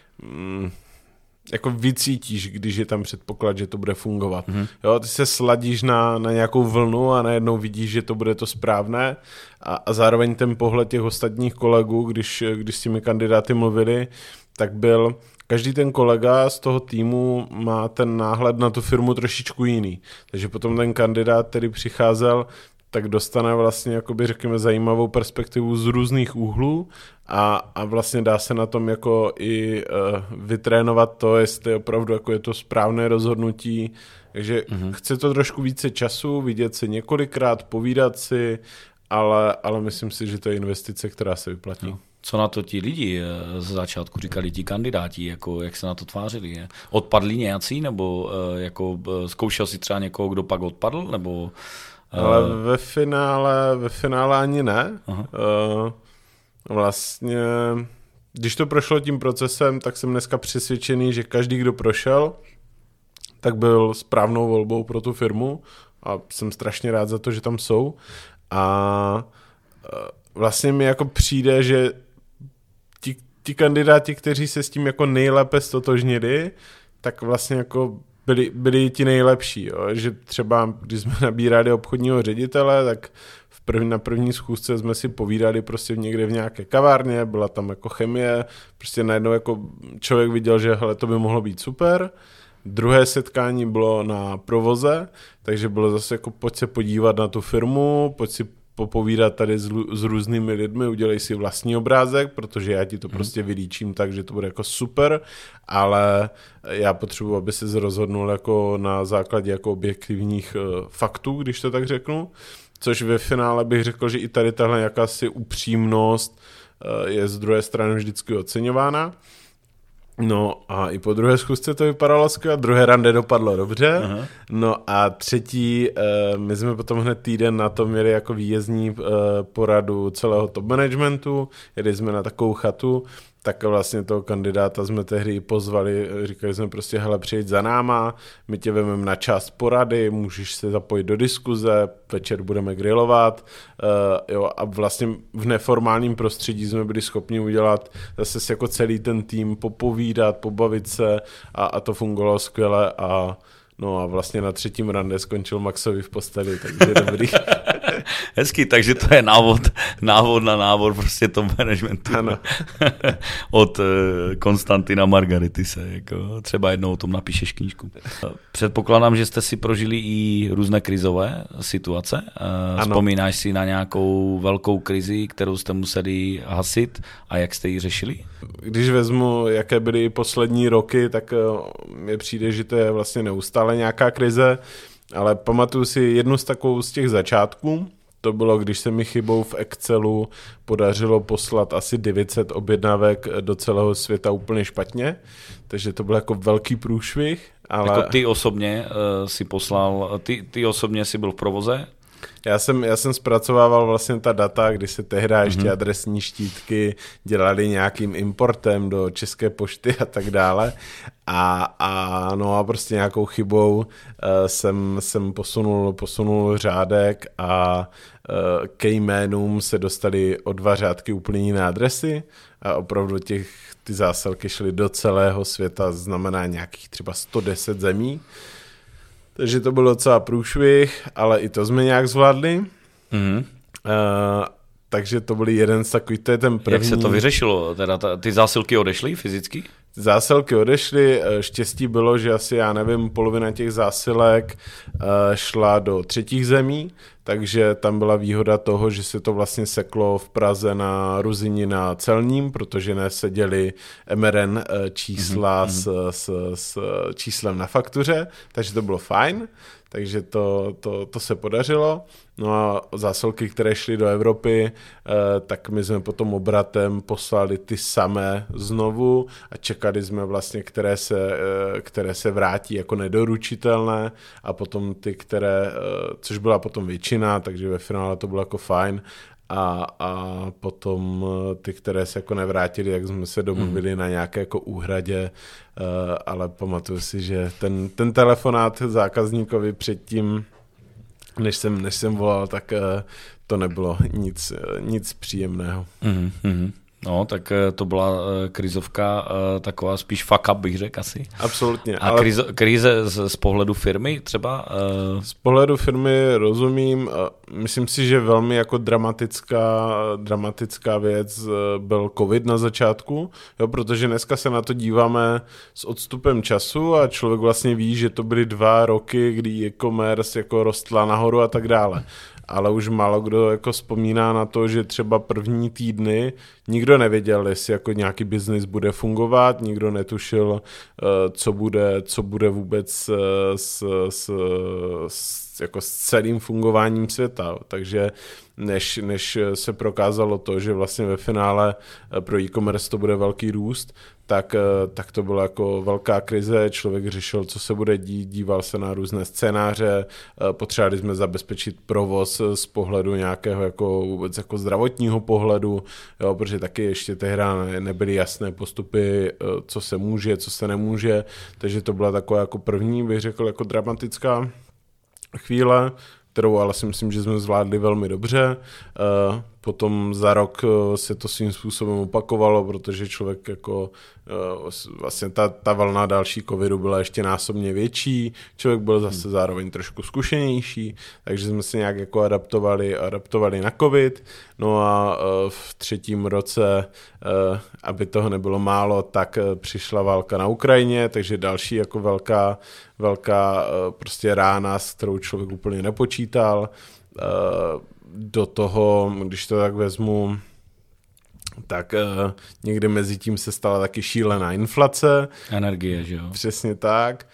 [SPEAKER 3] jako vycítíš, když je tam předpoklad, že to bude fungovat. Jo, ty se sladíš na nějakou vlnu a najednou vidíš, že to bude to správné a zároveň ten pohled těch ostatních kolegů, když s těmi kandidáty mluvili, tak byl, každý ten kolega z toho týmu má ten náhled na tu firmu trošičku jiný. Takže potom ten kandidát, který přicházel, tak dostane vlastně, jakoby řekněme, zajímavou perspektivu z různých úhlů a vlastně dá se na tom jako i vytrénovat to, jestli opravdu jako je to správné rozhodnutí. Takže chce to trošku více času, vidět se několikrát, povídat si, ale myslím si, že to je investice, která se vyplatí.
[SPEAKER 2] No. Co na to ti lidi z začátku říkali, ti kandidáti, jako jak se na to tvářili? Je? Odpadli nějací, nebo jako zkoušel si třeba někoho, kdo pak odpadl, nebo...
[SPEAKER 3] Ale ve finále ani ne. Vlastně, když to prošlo tím procesem, tak jsem dneska přesvědčený, že každý, kdo prošel, tak byl správnou volbou pro tu firmu a jsem strašně rád za to, že tam jsou. A vlastně mi jako přijde, že ti kandidáti, kteří se s tím jako nejlépe stotožnili, tak vlastně jako byli ti nejlepší. Jo? Že třeba, když jsme nabírali obchodního ředitele, tak na první schůzce jsme si povídali prostě někde v nějaké kavárně, byla tam jako chemie, prostě najednou jako člověk viděl, že hele, to by mohlo být super. Druhé setkání bylo na provoze, takže bylo zase jako pojď se podívat na tu firmu, pojď si popovídat tady s různými lidmi, udělej si vlastní obrázek, protože já ti to prostě vylíčím tak, že to bude jako super, ale já potřebuji, aby se rozhodnul jako na základě jako objektivních faktů, když to tak řeknu, což ve finále bych řekl, že i tady tahle jakási upřímnost je z druhé strany vždycky oceňována. No a i po druhé schůzce to vypadalo skvěle, druhé rande dopadlo dobře, no a třetí, my jsme potom hned týden na to měli jako výjezdní poradu celého top managementu, jeli jsme na takovou chatu, tak vlastně toho kandidáta jsme tehdy pozvali, říkali jsme prostě, hele, přijď za náma, my tě vememe na část porady, můžeš se zapojit do diskuze, večer budeme grilovat, jo, a vlastně v neformálním prostředí jsme byli schopni udělat zase jako celý ten tým, popovídat, pobavit se a to fungovalo skvěle a no a vlastně na třetím rande skončil Maxovi v posteli, takže dobrý.
[SPEAKER 2] Hezký, takže to je návod na návod prostě top managementu.
[SPEAKER 3] Ano.
[SPEAKER 2] Od Konstantina Margaritise, jako třeba jednou o tom napíšeš knížku. Předpokládám, že jste si prožili i různé krizové situace. Vzpomínáš si na nějakou velkou krizi, kterou jste museli hasit a jak jste ji řešili?
[SPEAKER 3] Když vezmu, jaké byly poslední roky, tak mi přijde, že to je vlastně neustále nějaká krize, ale pamatuju si jednu z takovou z těch začátků, to bylo, když se mi chybou v Excelu podařilo poslat asi 900 objednávek do celého světa úplně špatně, takže to byl jako velký průšvih. Ale...
[SPEAKER 2] Jako ty osobně si poslal, ty osobně si byl v provoze?
[SPEAKER 3] Já jsem zpracovával vlastně ta data, kdy se tehdy ještě adresní štítky dělali nějakým importem do České pošty a tak dále. A prostě nějakou chybou jsem posunul řádek a ke jménům se dostali o 2 řádky úplně jiné adresy a opravdu ty zásilky šly do celého světa, znamená nějakých třeba 110 zemí. Takže to byl docela průšvih, ale i to jsme nějak zvládli. Takže to byl jeden z takových, to je ten první.
[SPEAKER 2] Jak se to vyřešilo? Teda ty zásilky odešly fyzicky?
[SPEAKER 3] Zásilky odešly, štěstí bylo, že asi, já nevím, polovina těch zásilek šla do třetích zemí, takže tam byla výhoda toho, že se to vlastně seklo v Praze na Ruzini na celním, protože neseděli MRN čísla s číslem na faktuře, takže to bylo fajn, takže to se podařilo. No a zásilky, které šly do Evropy, tak my jsme potom obratem poslali ty samé znovu a čekali jsme vlastně, které se vrátí jako nedoručitelné a potom ty, které, což byla potom většina, takže ve finále to bylo jako fajn. A potom ty, které se jako nevrátily, jak jsme se domluvili na nějaké jako úhradě, ale pamatuju si, že ten telefonát zákazníkovi předtím, než jsem volal, tak to nebylo nic příjemného.
[SPEAKER 2] No, tak to byla krizovka taková spíš fuck up, bych řekl asi.
[SPEAKER 3] Absolutně.
[SPEAKER 2] A krize z pohledu firmy třeba?
[SPEAKER 3] Z pohledu firmy rozumím. Myslím si, že velmi jako dramatická věc byl covid na začátku, jo, protože dneska se na to díváme s odstupem času a člověk vlastně ví, že to byly 2 roky, kdy e-commerce jako rostla nahoru a tak dále. ale už málo kdo jako vzpomíná na to, že třeba první týdny nikdo nevěděl, jestli jako nějaký biznis bude fungovat, nikdo netušil, co bude vůbec jako s celým fungováním světa. Takže než se prokázalo to, že vlastně ve finále pro e-commerce to bude velký růst, tak to byla jako velká krize, člověk řešil, co se bude dít, díval se na různé scénáře, potřebovali jsme zabezpečit provoz z pohledu nějakého jako vůbec jako zdravotního pohledu, jo, protože taky ještě tehdy nebyly jasné postupy, co se může, co se nemůže, takže to byla taková jako první, bych řekl, jako dramatická chvíle, kterou ale si myslím, že jsme zvládli velmi dobře. Potom za rok se to svým způsobem opakovalo, protože člověk jako vlastně ta vlna další covidu byla ještě násobně větší, člověk byl zase zároveň trošku zkušenější, takže jsme se nějak jako adaptovali na covid. No a v třetím roce, aby toho nebylo málo, tak přišla válka na Ukrajině, takže další jako velká prostě rána, s kterou člověk úplně nepočítal. Do toho, když to tak vezmu, tak někde mezi tím se stala taky šílená inflace.
[SPEAKER 2] Energie, že jo?
[SPEAKER 3] Přesně tak.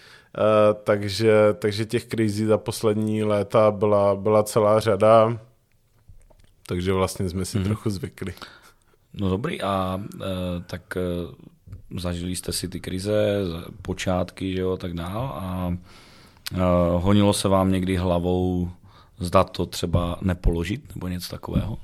[SPEAKER 3] Takže těch krizí za poslední léta byla celá řada, takže vlastně jsme si trochu zvykli.
[SPEAKER 2] No dobrý, a tak zažili jste si ty krize, počátky, že jo, tak dál, a honilo se vám někdy hlavou, zda to třeba nepoložit, nebo něco takového?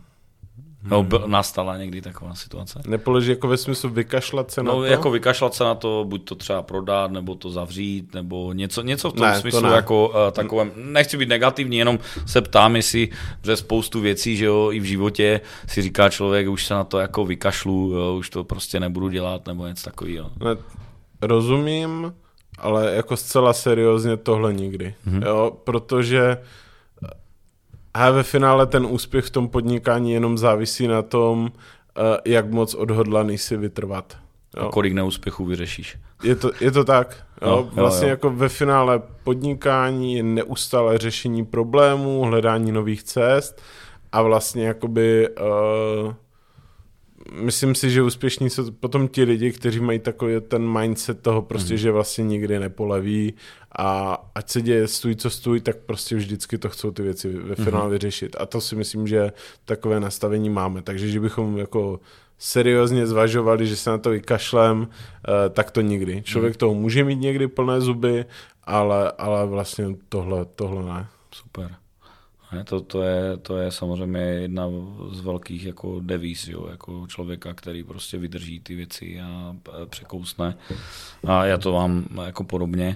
[SPEAKER 2] Nastala někdy taková situace?
[SPEAKER 3] Nepoložit jako ve smyslu vykašlat se na to?
[SPEAKER 2] No jako vykašlat se na to, buď to třeba prodat, nebo to zavřít, nebo něco v tom smyslu jako takovém, nechci být negativní, jenom se ptám, jestli že spoustu věcí, že jo, i v životě si říká člověk, už se na to jako vykašlu, jo, už to prostě nebudu dělat, nebo něco takového.
[SPEAKER 3] Rozumím, ale jako zcela seriózně tohle nikdy, jo, protože a ve finále ten úspěch v tom podnikání jenom závisí na tom, jak moc odhodlaný si vytrvat. Jo.
[SPEAKER 2] A kolik neúspěchů vyřešíš.
[SPEAKER 3] Je to tak. Jo. Vlastně
[SPEAKER 2] jo.
[SPEAKER 3] jako ve finále podnikání je neustále řešení problémů, hledání nových cest a vlastně jakoby myslím si, že úspěšní jsou potom ti lidi, kteří mají takový ten mindset toho prostě, že vlastně nikdy nepoleví a ať se děje stůj, co stůj, tak prostě vždycky to chcou ty věci ve finále vyřešit. A to si myslím, že takové nastavení máme. Takže, že bychom jako seriózně zvažovali, že se na to vykašlem, tak to nikdy. Člověk toho může mít někdy plné zuby, ale vlastně tohle ne.
[SPEAKER 2] Super. To je samozřejmě jedna z velkých jako devíz, jo, jako člověka, který prostě vydrží ty věci a překousne. A já to mám jako podobně.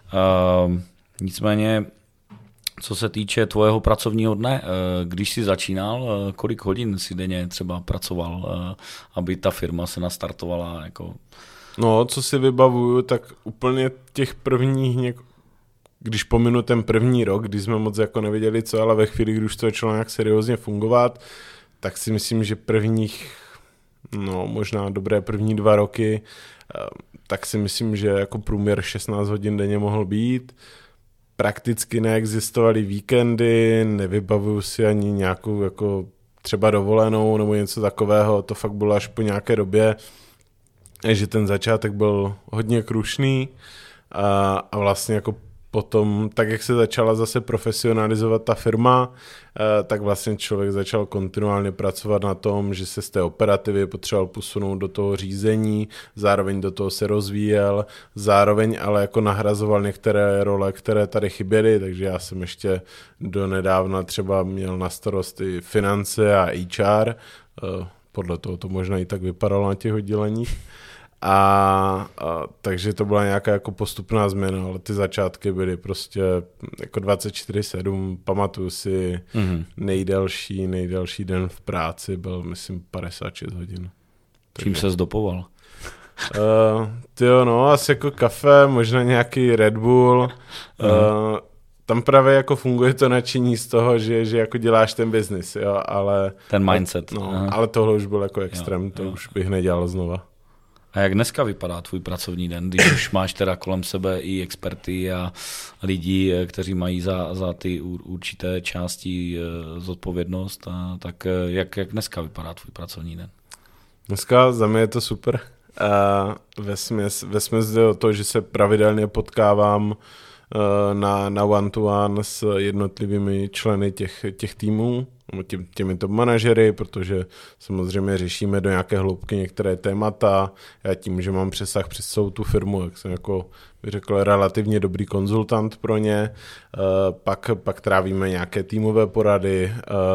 [SPEAKER 2] Nicméně, co se týče tvojeho pracovního dne, když jsi začínal, kolik hodin si denně třeba pracoval, aby ta firma se nastartovala? Jako...
[SPEAKER 3] No, co si vybavuju, tak úplně těch prvních když pominu ten první rok, kdy jsme moc jako nevěděli co, ale ve chvíli, kdy už to začalo nějak seriózně fungovat, tak si myslím, že prvních, no možná dobré první 2 roky, tak si myslím, že jako průměr 16 hodin denně mohl být. Prakticky neexistovaly víkendy, nevybavuju si ani nějakou jako třeba dovolenou nebo něco takového, to fakt bylo až po nějaké době, že ten začátek byl hodně krušný a vlastně jako potom, tak jak se začala zase profesionalizovat ta firma, tak vlastně člověk začal kontinuálně pracovat na tom, že se z té operativy potřeboval posunout do toho řízení, zároveň do toho se rozvíjel, zároveň ale jako nahrazoval některé role, které tady chyběly, takže já jsem ještě do nedávna třeba měl na starosti finance a HR, podle toho to možná i tak vypadalo na těch odděleních. A takže to byla nějaká jako postupná změna, ale ty začátky byly prostě jako 24/7, pamatuju si nejdelší den v práci byl, myslím, 56 hodin.
[SPEAKER 2] Čím se zdopoval?
[SPEAKER 3] Asi jako kafe, možná nějaký Red Bull, tam právě jako funguje to nadšení z toho, že jako děláš ten biznis, jo, ale...
[SPEAKER 2] Ten mindset.
[SPEAKER 3] Ale tohle už byl jako extrém, to už bych nedělal znova.
[SPEAKER 2] A jak dneska vypadá tvůj pracovní den, když už máš teda kolem sebe i experty a lidi, kteří mají za ty určité části zodpovědnost, tak jak dneska vypadá tvůj pracovní den?
[SPEAKER 3] Dneska za mě je to super. Vesměs jde o to, že se pravidelně potkávám na one-to-one s jednotlivými členy těch týmů, těmi top manažery, protože samozřejmě řešíme do nějaké hloubky některé témata. Já tím, že mám přesah přes celou tu firmu, jak jsem jako bych řekl relativně dobrý konzultant pro ně, pak trávíme nějaké týmové porady,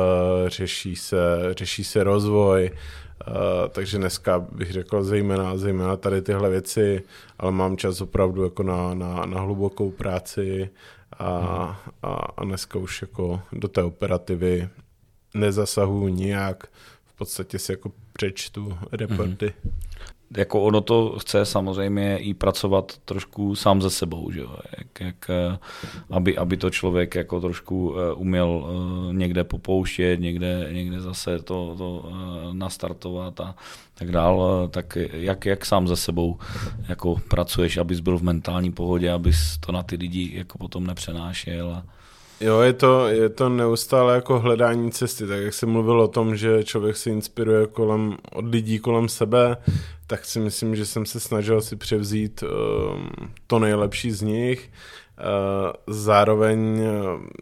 [SPEAKER 3] řeší se rozvoj, takže dneska bych řekl zejména tady tyhle věci, ale mám čas opravdu jako na hlubokou práci a dneska už jako do té operativy nezasahuju nijak, v podstatě si jako přečtu reporty.
[SPEAKER 2] Jako ono to chce samozřejmě i pracovat trošku sám ze sebou, že jo? Aby to člověk jako trošku uměl někde popouštět, někde zase to nastartovat a tak dál, tak jak sám ze sebou jako pracuješ, abys byl v mentální pohodě, abys to na ty lidi jako potom nepřenášel.
[SPEAKER 3] Jo, je to neustále jako hledání cesty, tak jak jsem mluvil o tom, že člověk se inspiruje od lidí kolem sebe, tak si myslím, že jsem se snažil si převzít to nejlepší z nich. Zároveň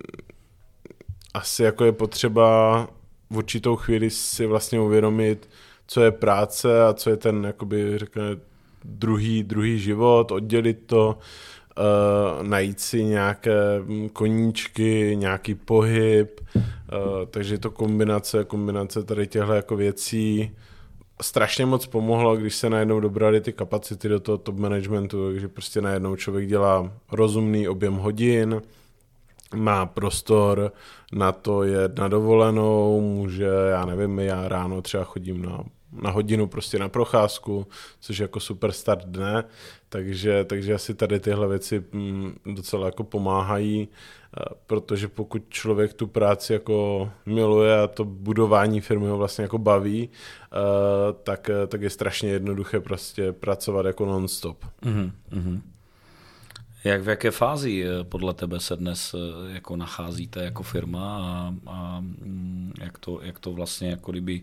[SPEAKER 3] asi jako je potřeba v určitou chvíli si vlastně uvědomit, co je práce a co je ten, jakoby řekněme, druhý život, oddělit to, najít si nějaké koníčky, nějaký pohyb, takže je to kombinace tady těchto jako věcí. Strašně moc pomohlo, když se najednou dobrali ty kapacity do toho top managementu, takže prostě najednou člověk dělá rozumný objem hodin, má prostor na to jet na dovolenou, může, já ráno třeba chodím na hodinu prostě na procházku, což je jako super start dne, takže asi tady tyhle věci docela jako pomáhají, protože pokud člověk tu práci jako miluje a to budování firmy ho vlastně jako baví, tak je strašně jednoduché prostě pracovat jako non-stop.
[SPEAKER 2] Mm-hmm. V jaké fázi podle tebe se dnes jako nacházíte jako firma a jak to vlastně jako kdyby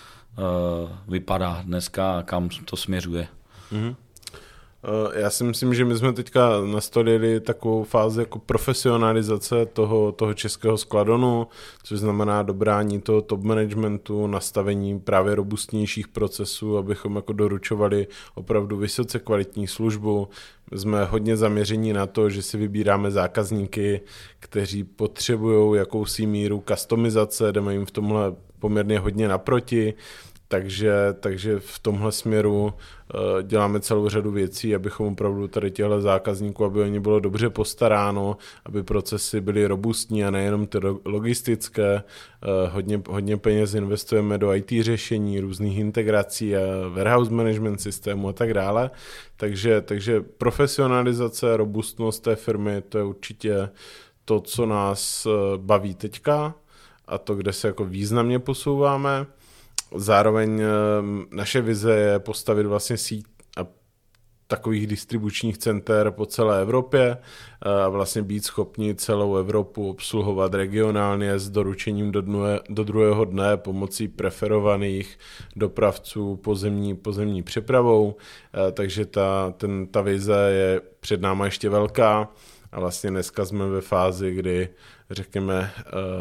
[SPEAKER 2] vypadá dneska a kam to směřuje?
[SPEAKER 3] Mm-hmm. Já si myslím, že my jsme teďka nastolili takovou fázi jako profesionalizace toho českého skladonu, což znamená dobrání toho top managementu, nastavení právě robustnějších procesů, abychom jako doručovali opravdu vysoce kvalitní službu. Jsme hodně zaměření na to, že si vybíráme zákazníky, kteří potřebují jakousi míru customizace, jdeme jim v tomhle poměrně hodně naproti, takže v tomhle směru děláme celou řadu věcí, abychom opravdu tady těchto zákazníků, aby o ně bylo dobře postaráno, aby procesy byly robustní a nejenom ty logistické. Hodně peněz investujeme do IT řešení, různých integrací, warehouse management systému a tak dále. Takže profesionalizace, robustnost té firmy, to je určitě to, co nás baví teďka a to, kde se jako významně posouváme. Zároveň naše vize je postavit vlastně síť takových distribučních center po celé Evropě a vlastně být schopni celou Evropu obsluhovat regionálně s doručením do druhého dne pomocí preferovaných dopravců pozemní přepravou. Takže ta vize je před náma ještě velká a vlastně dneska jsme ve fázi, kdy řekněme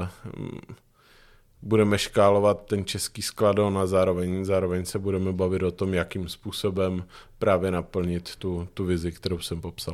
[SPEAKER 3] budeme škálovat ten český skladon a zároveň se budeme bavit o tom, jakým způsobem právě naplnit tu vizi, kterou jsem popsal.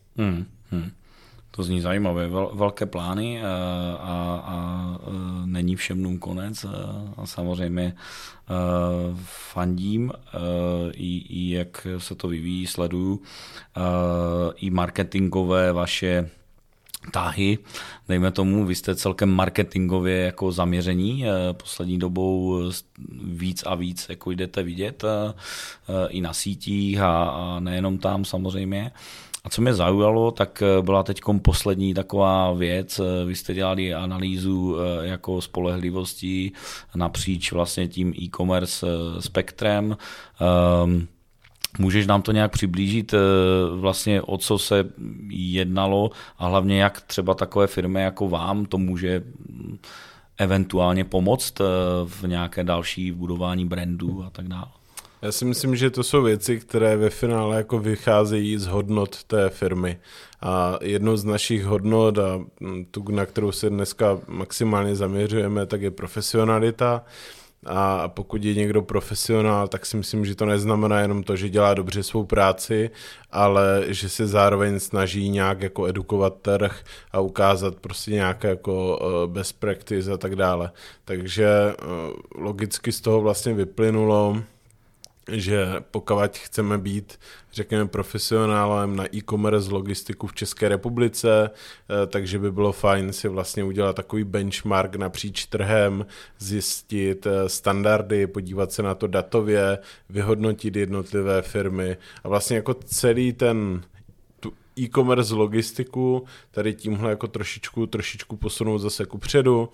[SPEAKER 2] To zní zajímavé. Velké plány a není všem dnům konec a samozřejmě fandím i jak se to vyvíjí, sleduju i marketingové vaše tahy, dejme tomu, vy jste celkem marketingově jako zaměření, poslední dobou víc a víc jako jdete vidět i na sítích a nejenom tam samozřejmě. A co mě zaujalo, tak byla teďkom poslední taková věc, vy jste dělali analýzu jako spolehlivostí napříč vlastně tím e-commerce spektrem, Můžeš nám to nějak přiblížit vlastně, o co se jednalo a hlavně jak třeba takové firmy jako vám to může eventuálně pomoct v nějaké další budování brandu a tak dále?
[SPEAKER 3] Já si myslím, že to jsou věci, které ve finále jako vycházejí z hodnot té firmy. A jednou z našich hodnot, a tu, na kterou se dneska maximálně zaměřujeme, tak je profesionalita. A pokud je někdo profesionál, tak si myslím, že to neznamená jenom to, že dělá dobře svou práci, ale že se zároveň snaží nějak jako edukovat trh a ukázat prostě nějaké jako best practice a tak dále. Takže logicky z toho vlastně vyplynulo, že pokud chceme být, řekněme, profesionálem na e-commerce logistiku v České republice, takže by bylo fajn si vlastně udělat takový benchmark napříč trhem, zjistit standardy, podívat se na to datově, vyhodnotit jednotlivé firmy a vlastně jako celý tu e-commerce logistiku tady tímhle jako trošičku posunout zase kupředu.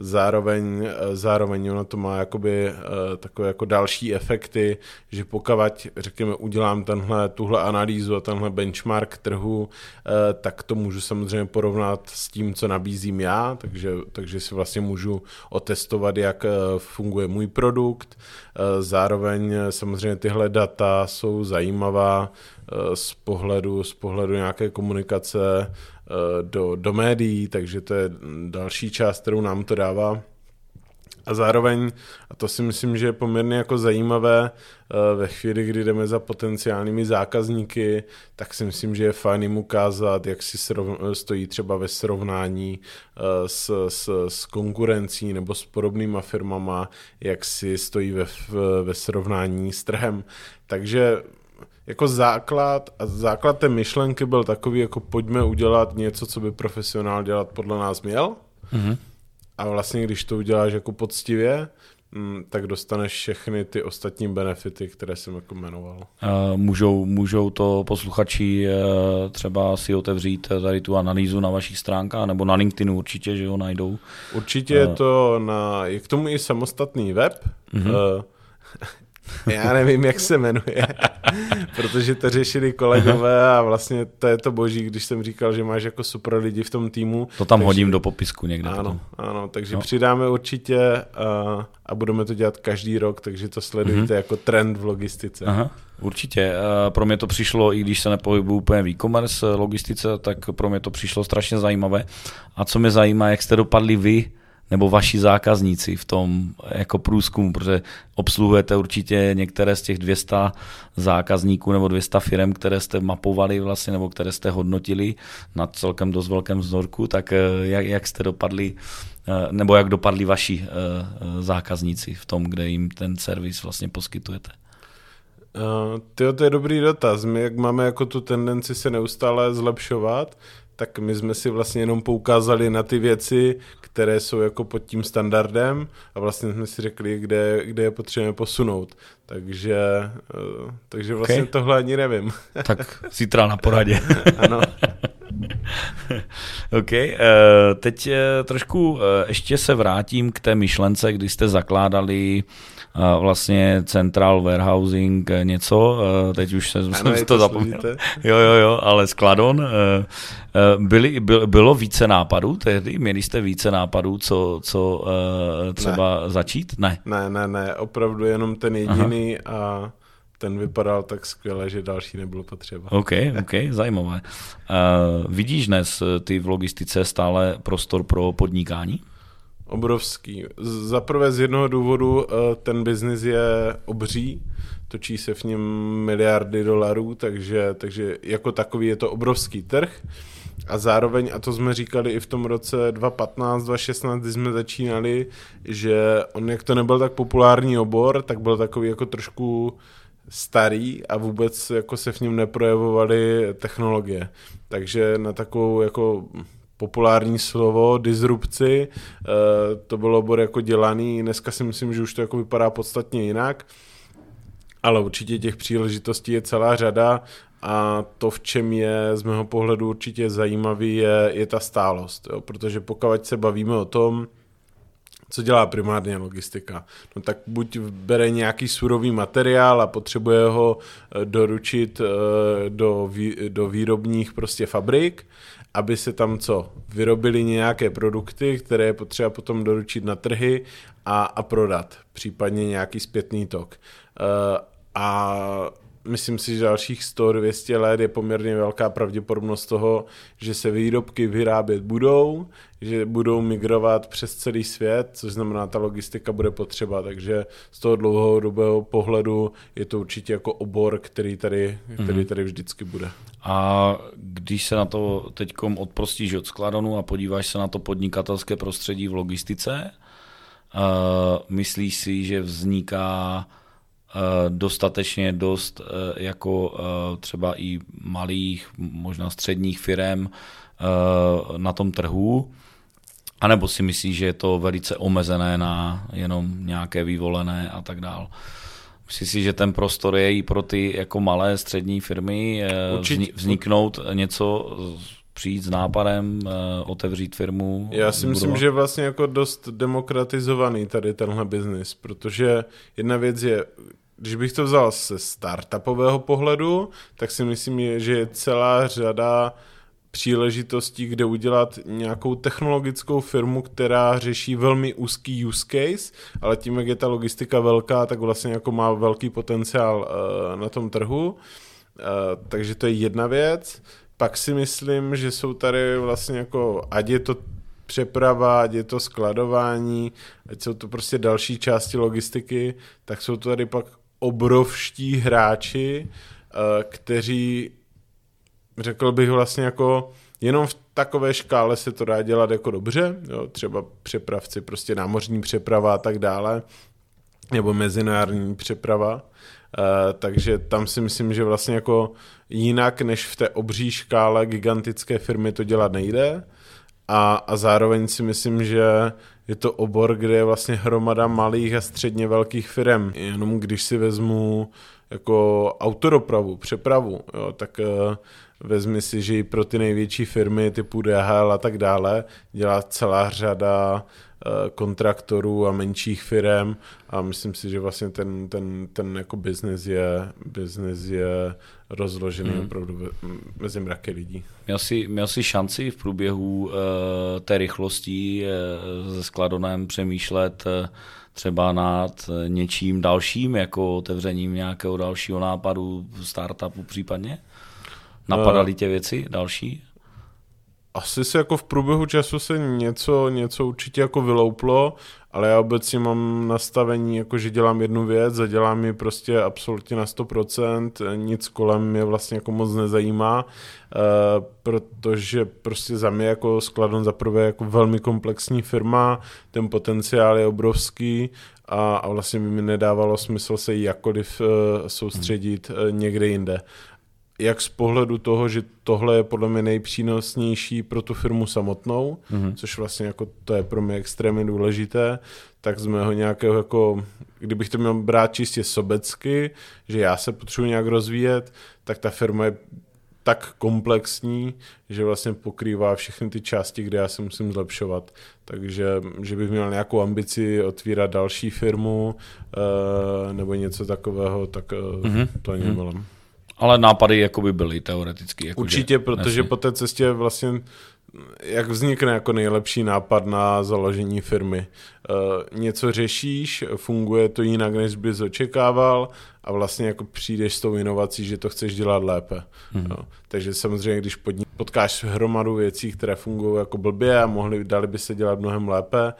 [SPEAKER 3] Zároveň ono to má jakoby takové jako další efekty, že pokud, řekněme, udělám tuhle analýzu a tenhle benchmark trhu, tak to můžu samozřejmě porovnat s tím, co nabízím já, takže si vlastně můžu otestovat, jak funguje můj produkt. Zároveň samozřejmě tyhle data jsou zajímavá z pohledu nějaké komunikace do médií, takže to je další část, kterou nám to dává. A zároveň, a to si myslím, že je poměrně jako zajímavé, ve chvíli, kdy jdeme za potenciálními zákazníky, tak si myslím, že je fajn jim ukázat, jak si stojí třeba ve srovnání s konkurencí nebo s podobnýma firmama, jak si stojí ve srovnání s trhem. Takže jako základ té myšlenky byl takový, jako pojďme udělat něco, co by profesionál dělat podle nás měl. Mm-hmm. A vlastně, když to uděláš jako poctivě, tak dostaneš všechny ty ostatní benefity, které jsem jako jmenoval.
[SPEAKER 2] Můžou to posluchači třeba si otevřít tady tu analýzu na vašich stránkách, nebo na LinkedInu určitě, že ho najdou?
[SPEAKER 3] Určitě je k tomu i samostatný web. Mm-hmm. Já nevím, jak se jmenuje, protože to řešili kolegové a vlastně to je to boží, když jsem říkal, že máš jako super lidi v tom týmu.
[SPEAKER 2] To tam hodím do popisku někde.
[SPEAKER 3] Ano, takže přidáme určitě a budeme to dělat každý rok, takže to sledujte jako trend v logistice.
[SPEAKER 2] Aha, určitě. Pro mě to přišlo, i když se nepohybuji úplně v e-commerce logistice, tak pro mě to přišlo strašně zajímavé. A co mě zajímá, jak jste dopadli vy, nebo vaši zákazníci v tom jako průzkumu, protože obsluhujete určitě některé z těch 200 zákazníků nebo 200 firem, které jste mapovali vlastně, nebo které jste hodnotili na celkem dost velkém vzorku, tak jak jste dopadli, nebo jak dopadli vaši zákazníci v tom, kde jim ten servis vlastně poskytujete?
[SPEAKER 3] To je dobrý dotaz. My jak máme jako tu tendenci se neustále zlepšovat, tak my jsme si vlastně jenom poukázali na ty věci, které jsou jako pod tím standardem a vlastně jsme si řekli, kde je potřebujeme posunout. Takže vlastně tohle ani nevím.
[SPEAKER 2] Tak zítra na poradě.
[SPEAKER 3] Ano.
[SPEAKER 2] OK. Teď trošku ještě se vrátím k té myšlence, kdy jste zakládali vlastně Central Warehousing něco, teď už jsem to zapomněl. Jo, ale Skladon. Bylo více nápadů tehdy? Měli jste více nápadů, co třeba začít? Ne,
[SPEAKER 3] opravdu jenom ten jediný. Aha. A ten vypadal tak skvěle, že další nebylo potřeba.
[SPEAKER 2] OK, zajímavé. Vidíš dnes ty v logistice stále prostor pro podnikání?
[SPEAKER 3] Obrovský. Zaprvé z jednoho důvodu ten biznis je obří, točí se v něm miliardy dolarů, takže jako takový je to obrovský trh. A zároveň, a to jsme říkali i v tom roce 2015, 2016, kdy jsme začínali, že on, jak to nebyl tak populární obor, tak byl takový jako trošku starý a vůbec jako se v něm neprojevovaly technologie. Takže na takovou jako populární slovo, disrupci, to bylo obor jako dělaný, dneska si myslím, že už to jako vypadá podstatně jinak, ale určitě těch příležitostí je celá řada a to, v čem je z mého pohledu určitě zajímavý, je ta stálost, jo? Protože pokud se bavíme o tom, Co dělá primárně logistika? No tak buď bere nějaký surový materiál a potřebuje ho doručit do výrobních prostě fabrik, aby se tam vyrobili nějaké produkty, které je potřeba potom doručit na trhy a prodat, případně nějaký zpětný tok. A myslím si, že dalších 100-200 let je poměrně velká pravděpodobnost toho, že se výrobky vyrábět budou, že budou migrovat přes celý svět, což znamená, ta logistika bude potřeba, takže z toho dlouhodobého pohledu je to určitě jako obor, který tady vždycky bude.
[SPEAKER 2] A když se na to teďkom odprostíš od skladonu a podíváš se na to podnikatelské prostředí v logistice, myslíš si, že vzniká dostatečně dost jako třeba i malých, možná středních firem na tom trhu, anebo si myslíš, že je to velice omezené na jenom nějaké vyvolené a tak dál? Myslíš si, že ten prostor je i pro ty jako malé střední firmy vzniknout něco, přijít s nápadem, otevřít firmu?
[SPEAKER 3] Já si myslím, že je vlastně jako dost demokratizovaný tady tenhle biznis, protože jedna věc je, když bych to vzal ze startupového pohledu, tak si myslím, že je celá řada příležitostí, kde udělat nějakou technologickou firmu, která řeší velmi úzký use case, ale tím, jak je ta logistika velká, tak vlastně jako má velký potenciál na tom trhu. Takže to je jedna věc. Pak si myslím, že jsou tady vlastně jako, ať je to přeprava, ať je to skladování, ať jsou to prostě další části logistiky, tak jsou to tady pak obrovští hráči, kteří, řekl bych vlastně jako, jenom v takové škále se to dá dělat jako dobře, jo, třeba přepravci, prostě námořní přeprava a tak dále, nebo mezinárodní přeprava, takže tam si myslím, že vlastně jako jinak než v té obří škále gigantické firmy to dělat nejde a zároveň si myslím, že je to obor, kde je vlastně hromada malých a středně velkých firem. Jenom když si vezmu jako autodopravu, přepravu, jo, tak vezmi si, že i pro ty největší firmy typu DHL a tak dále dělá celá řada kontraktorů a menších firem a myslím si, že vlastně ten jako biznes je rozložený opravdu mezi mraky lidí.
[SPEAKER 2] Měl jsi šanci v průběhu té rychlosti se Skladonem přemýšlet třeba nad něčím dalším, jako otevřením nějakého dalšího nápadu, startupu případně? Napadaly tě věci další?
[SPEAKER 3] Asi se jako v průběhu času se něco určitě jako vylouplo, ale já obecně mám nastavení, jako že dělám jednu věc a dělám ji prostě absolutně na 100%, nic kolem mě vlastně jako moc nezajímá, protože prostě za mě jako Skladon zaprvé jako velmi komplexní firma, ten potenciál je obrovský a vlastně by mi nedávalo smysl se jakkoliv soustředit někde jinde. Jak z pohledu toho, že tohle je podle mě nejpřínosnější pro tu firmu samotnou, což vlastně jako to je pro mě extrémně důležité, tak z mého nějakého jako, kdybych to měl brát čistě sobecky, že já se potřebuji nějak rozvíjet, tak ta firma je tak komplexní, že vlastně pokrývá všechny ty části, kde já se musím zlepšovat. Takže že bych měl nějakou ambici otvírat další firmu nebo něco takového, tak to ani nemám.
[SPEAKER 2] Ale nápady jakoby byly teoreticky. Jako
[SPEAKER 3] určitě, protože po té cestě vlastně jak vznikne jako nejlepší nápad na založení firmy. Něco řešíš, funguje to jinak, než bys očekával a vlastně jako přijdeš s tou inovací, že to chceš dělat lépe. Jo. Takže samozřejmě, když potkáš hromadu věcí, které fungují jako blbě a dali by se dělat mnohem lépe,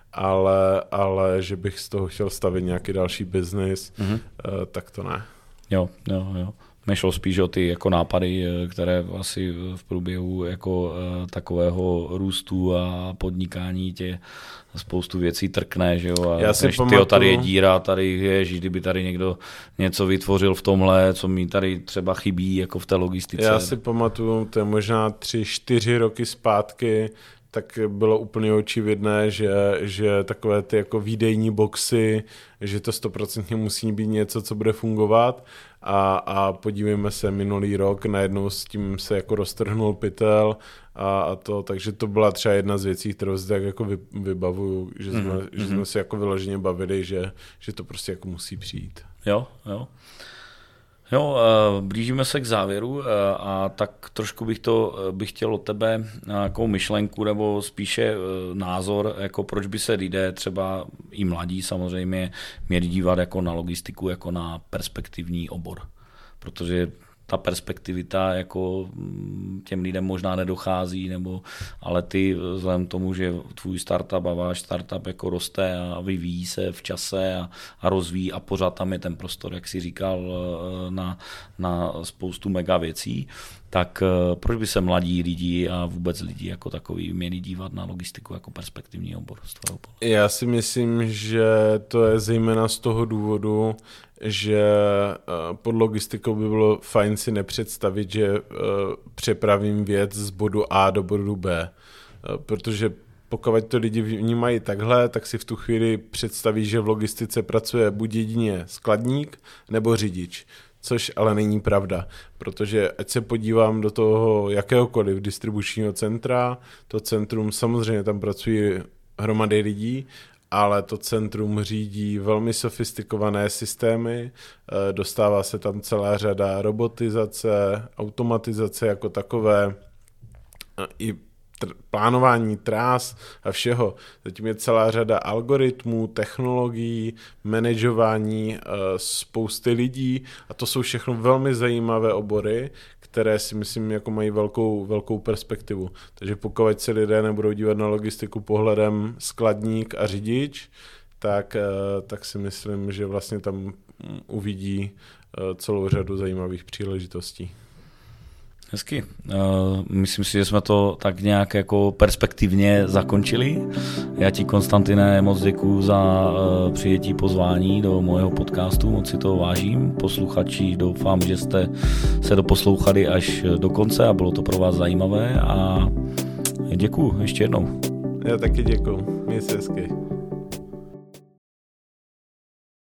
[SPEAKER 3] ale že bych z toho chtěl stavit nějaký další biznis, tak to ne.
[SPEAKER 2] Jo. Nešlo spíš o ty jako nápady, které asi v průběhu jako takového růstu a podnikání tě spoustu věcí trkne, že jo? A já si pamatuju, tady je díra, tady je, že kdyby tady někdo něco vytvořil v tomhle, co mi tady třeba chybí jako v té logistice.
[SPEAKER 3] Já si pamatuju, to je možná 3-4 roky zpátky, tak bylo úplně očividné, že takové ty jako výdejní boxy, že to 100% musí být něco, co bude fungovat a podívejme se, minulý rok najednou s tím se jako roztrhnul pytel a to, takže to byla třeba jedna z věcí, kterou si tak jako vybavuju, že jsme se jako vyloženě bavili, že to prostě jako musí přijít.
[SPEAKER 2] Jo, blížíme se k závěru a tak trošku bych chtěl od tebe nějakou myšlenku nebo spíše názor, jako proč by se lidé, třeba i mladí samozřejmě, měli dívat jako na logistiku, jako na perspektivní obor. Protože ta perspektivita jako těm lidem možná nedochází, ale ty vzhledem tomu, že tvůj startup a váš startup jako roste a vyvíjí se v čase a rozvíjí a pořád tam je ten prostor, jak jsi říkal, na spoustu mega věcí, tak proč by se mladí lidi a vůbec lidi jako takový měli dívat na logistiku jako perspektivní obor?
[SPEAKER 3] Já si myslím, že to je zejména z toho důvodu, že pod logistikou by bylo fajn si nepředstavit, že přepravím věc z bodu A do bodu B, protože pokud to lidi vnímají takhle, tak si v tu chvíli představí, že v logistice pracuje buď jedině skladník nebo řidič, což ale není pravda, protože ať se podívám do toho jakéhokoliv distribučního centra, to centrum samozřejmě tam pracují hromady lidí, ale to centrum řídí velmi sofistikované systémy, dostává se tam celá řada robotizace, automatizace jako takové, i plánování trás a všeho. Zatím je celá řada algoritmů, technologií, manažování spousty lidí a to jsou všechno velmi zajímavé obory, které si myslím jako mají velkou perspektivu. Takže pokud se lidé nebudou dívat na logistiku pohledem skladník a řidič, tak si myslím, že vlastně tam uvidí celou řadu zajímavých příležitostí.
[SPEAKER 2] Hezky. Myslím si, že jsme to tak nějak jako perspektivně zakončili. Já ti, Konstantine, moc děkuju za přijetí pozvání do mojeho podcastu, moc si to vážím. Posluchači, doufám, že jste se doposlouchali až do konce a bylo to pro vás zajímavé a děkuju ještě jednou.
[SPEAKER 3] Já taky děkuju. Měj se hezky.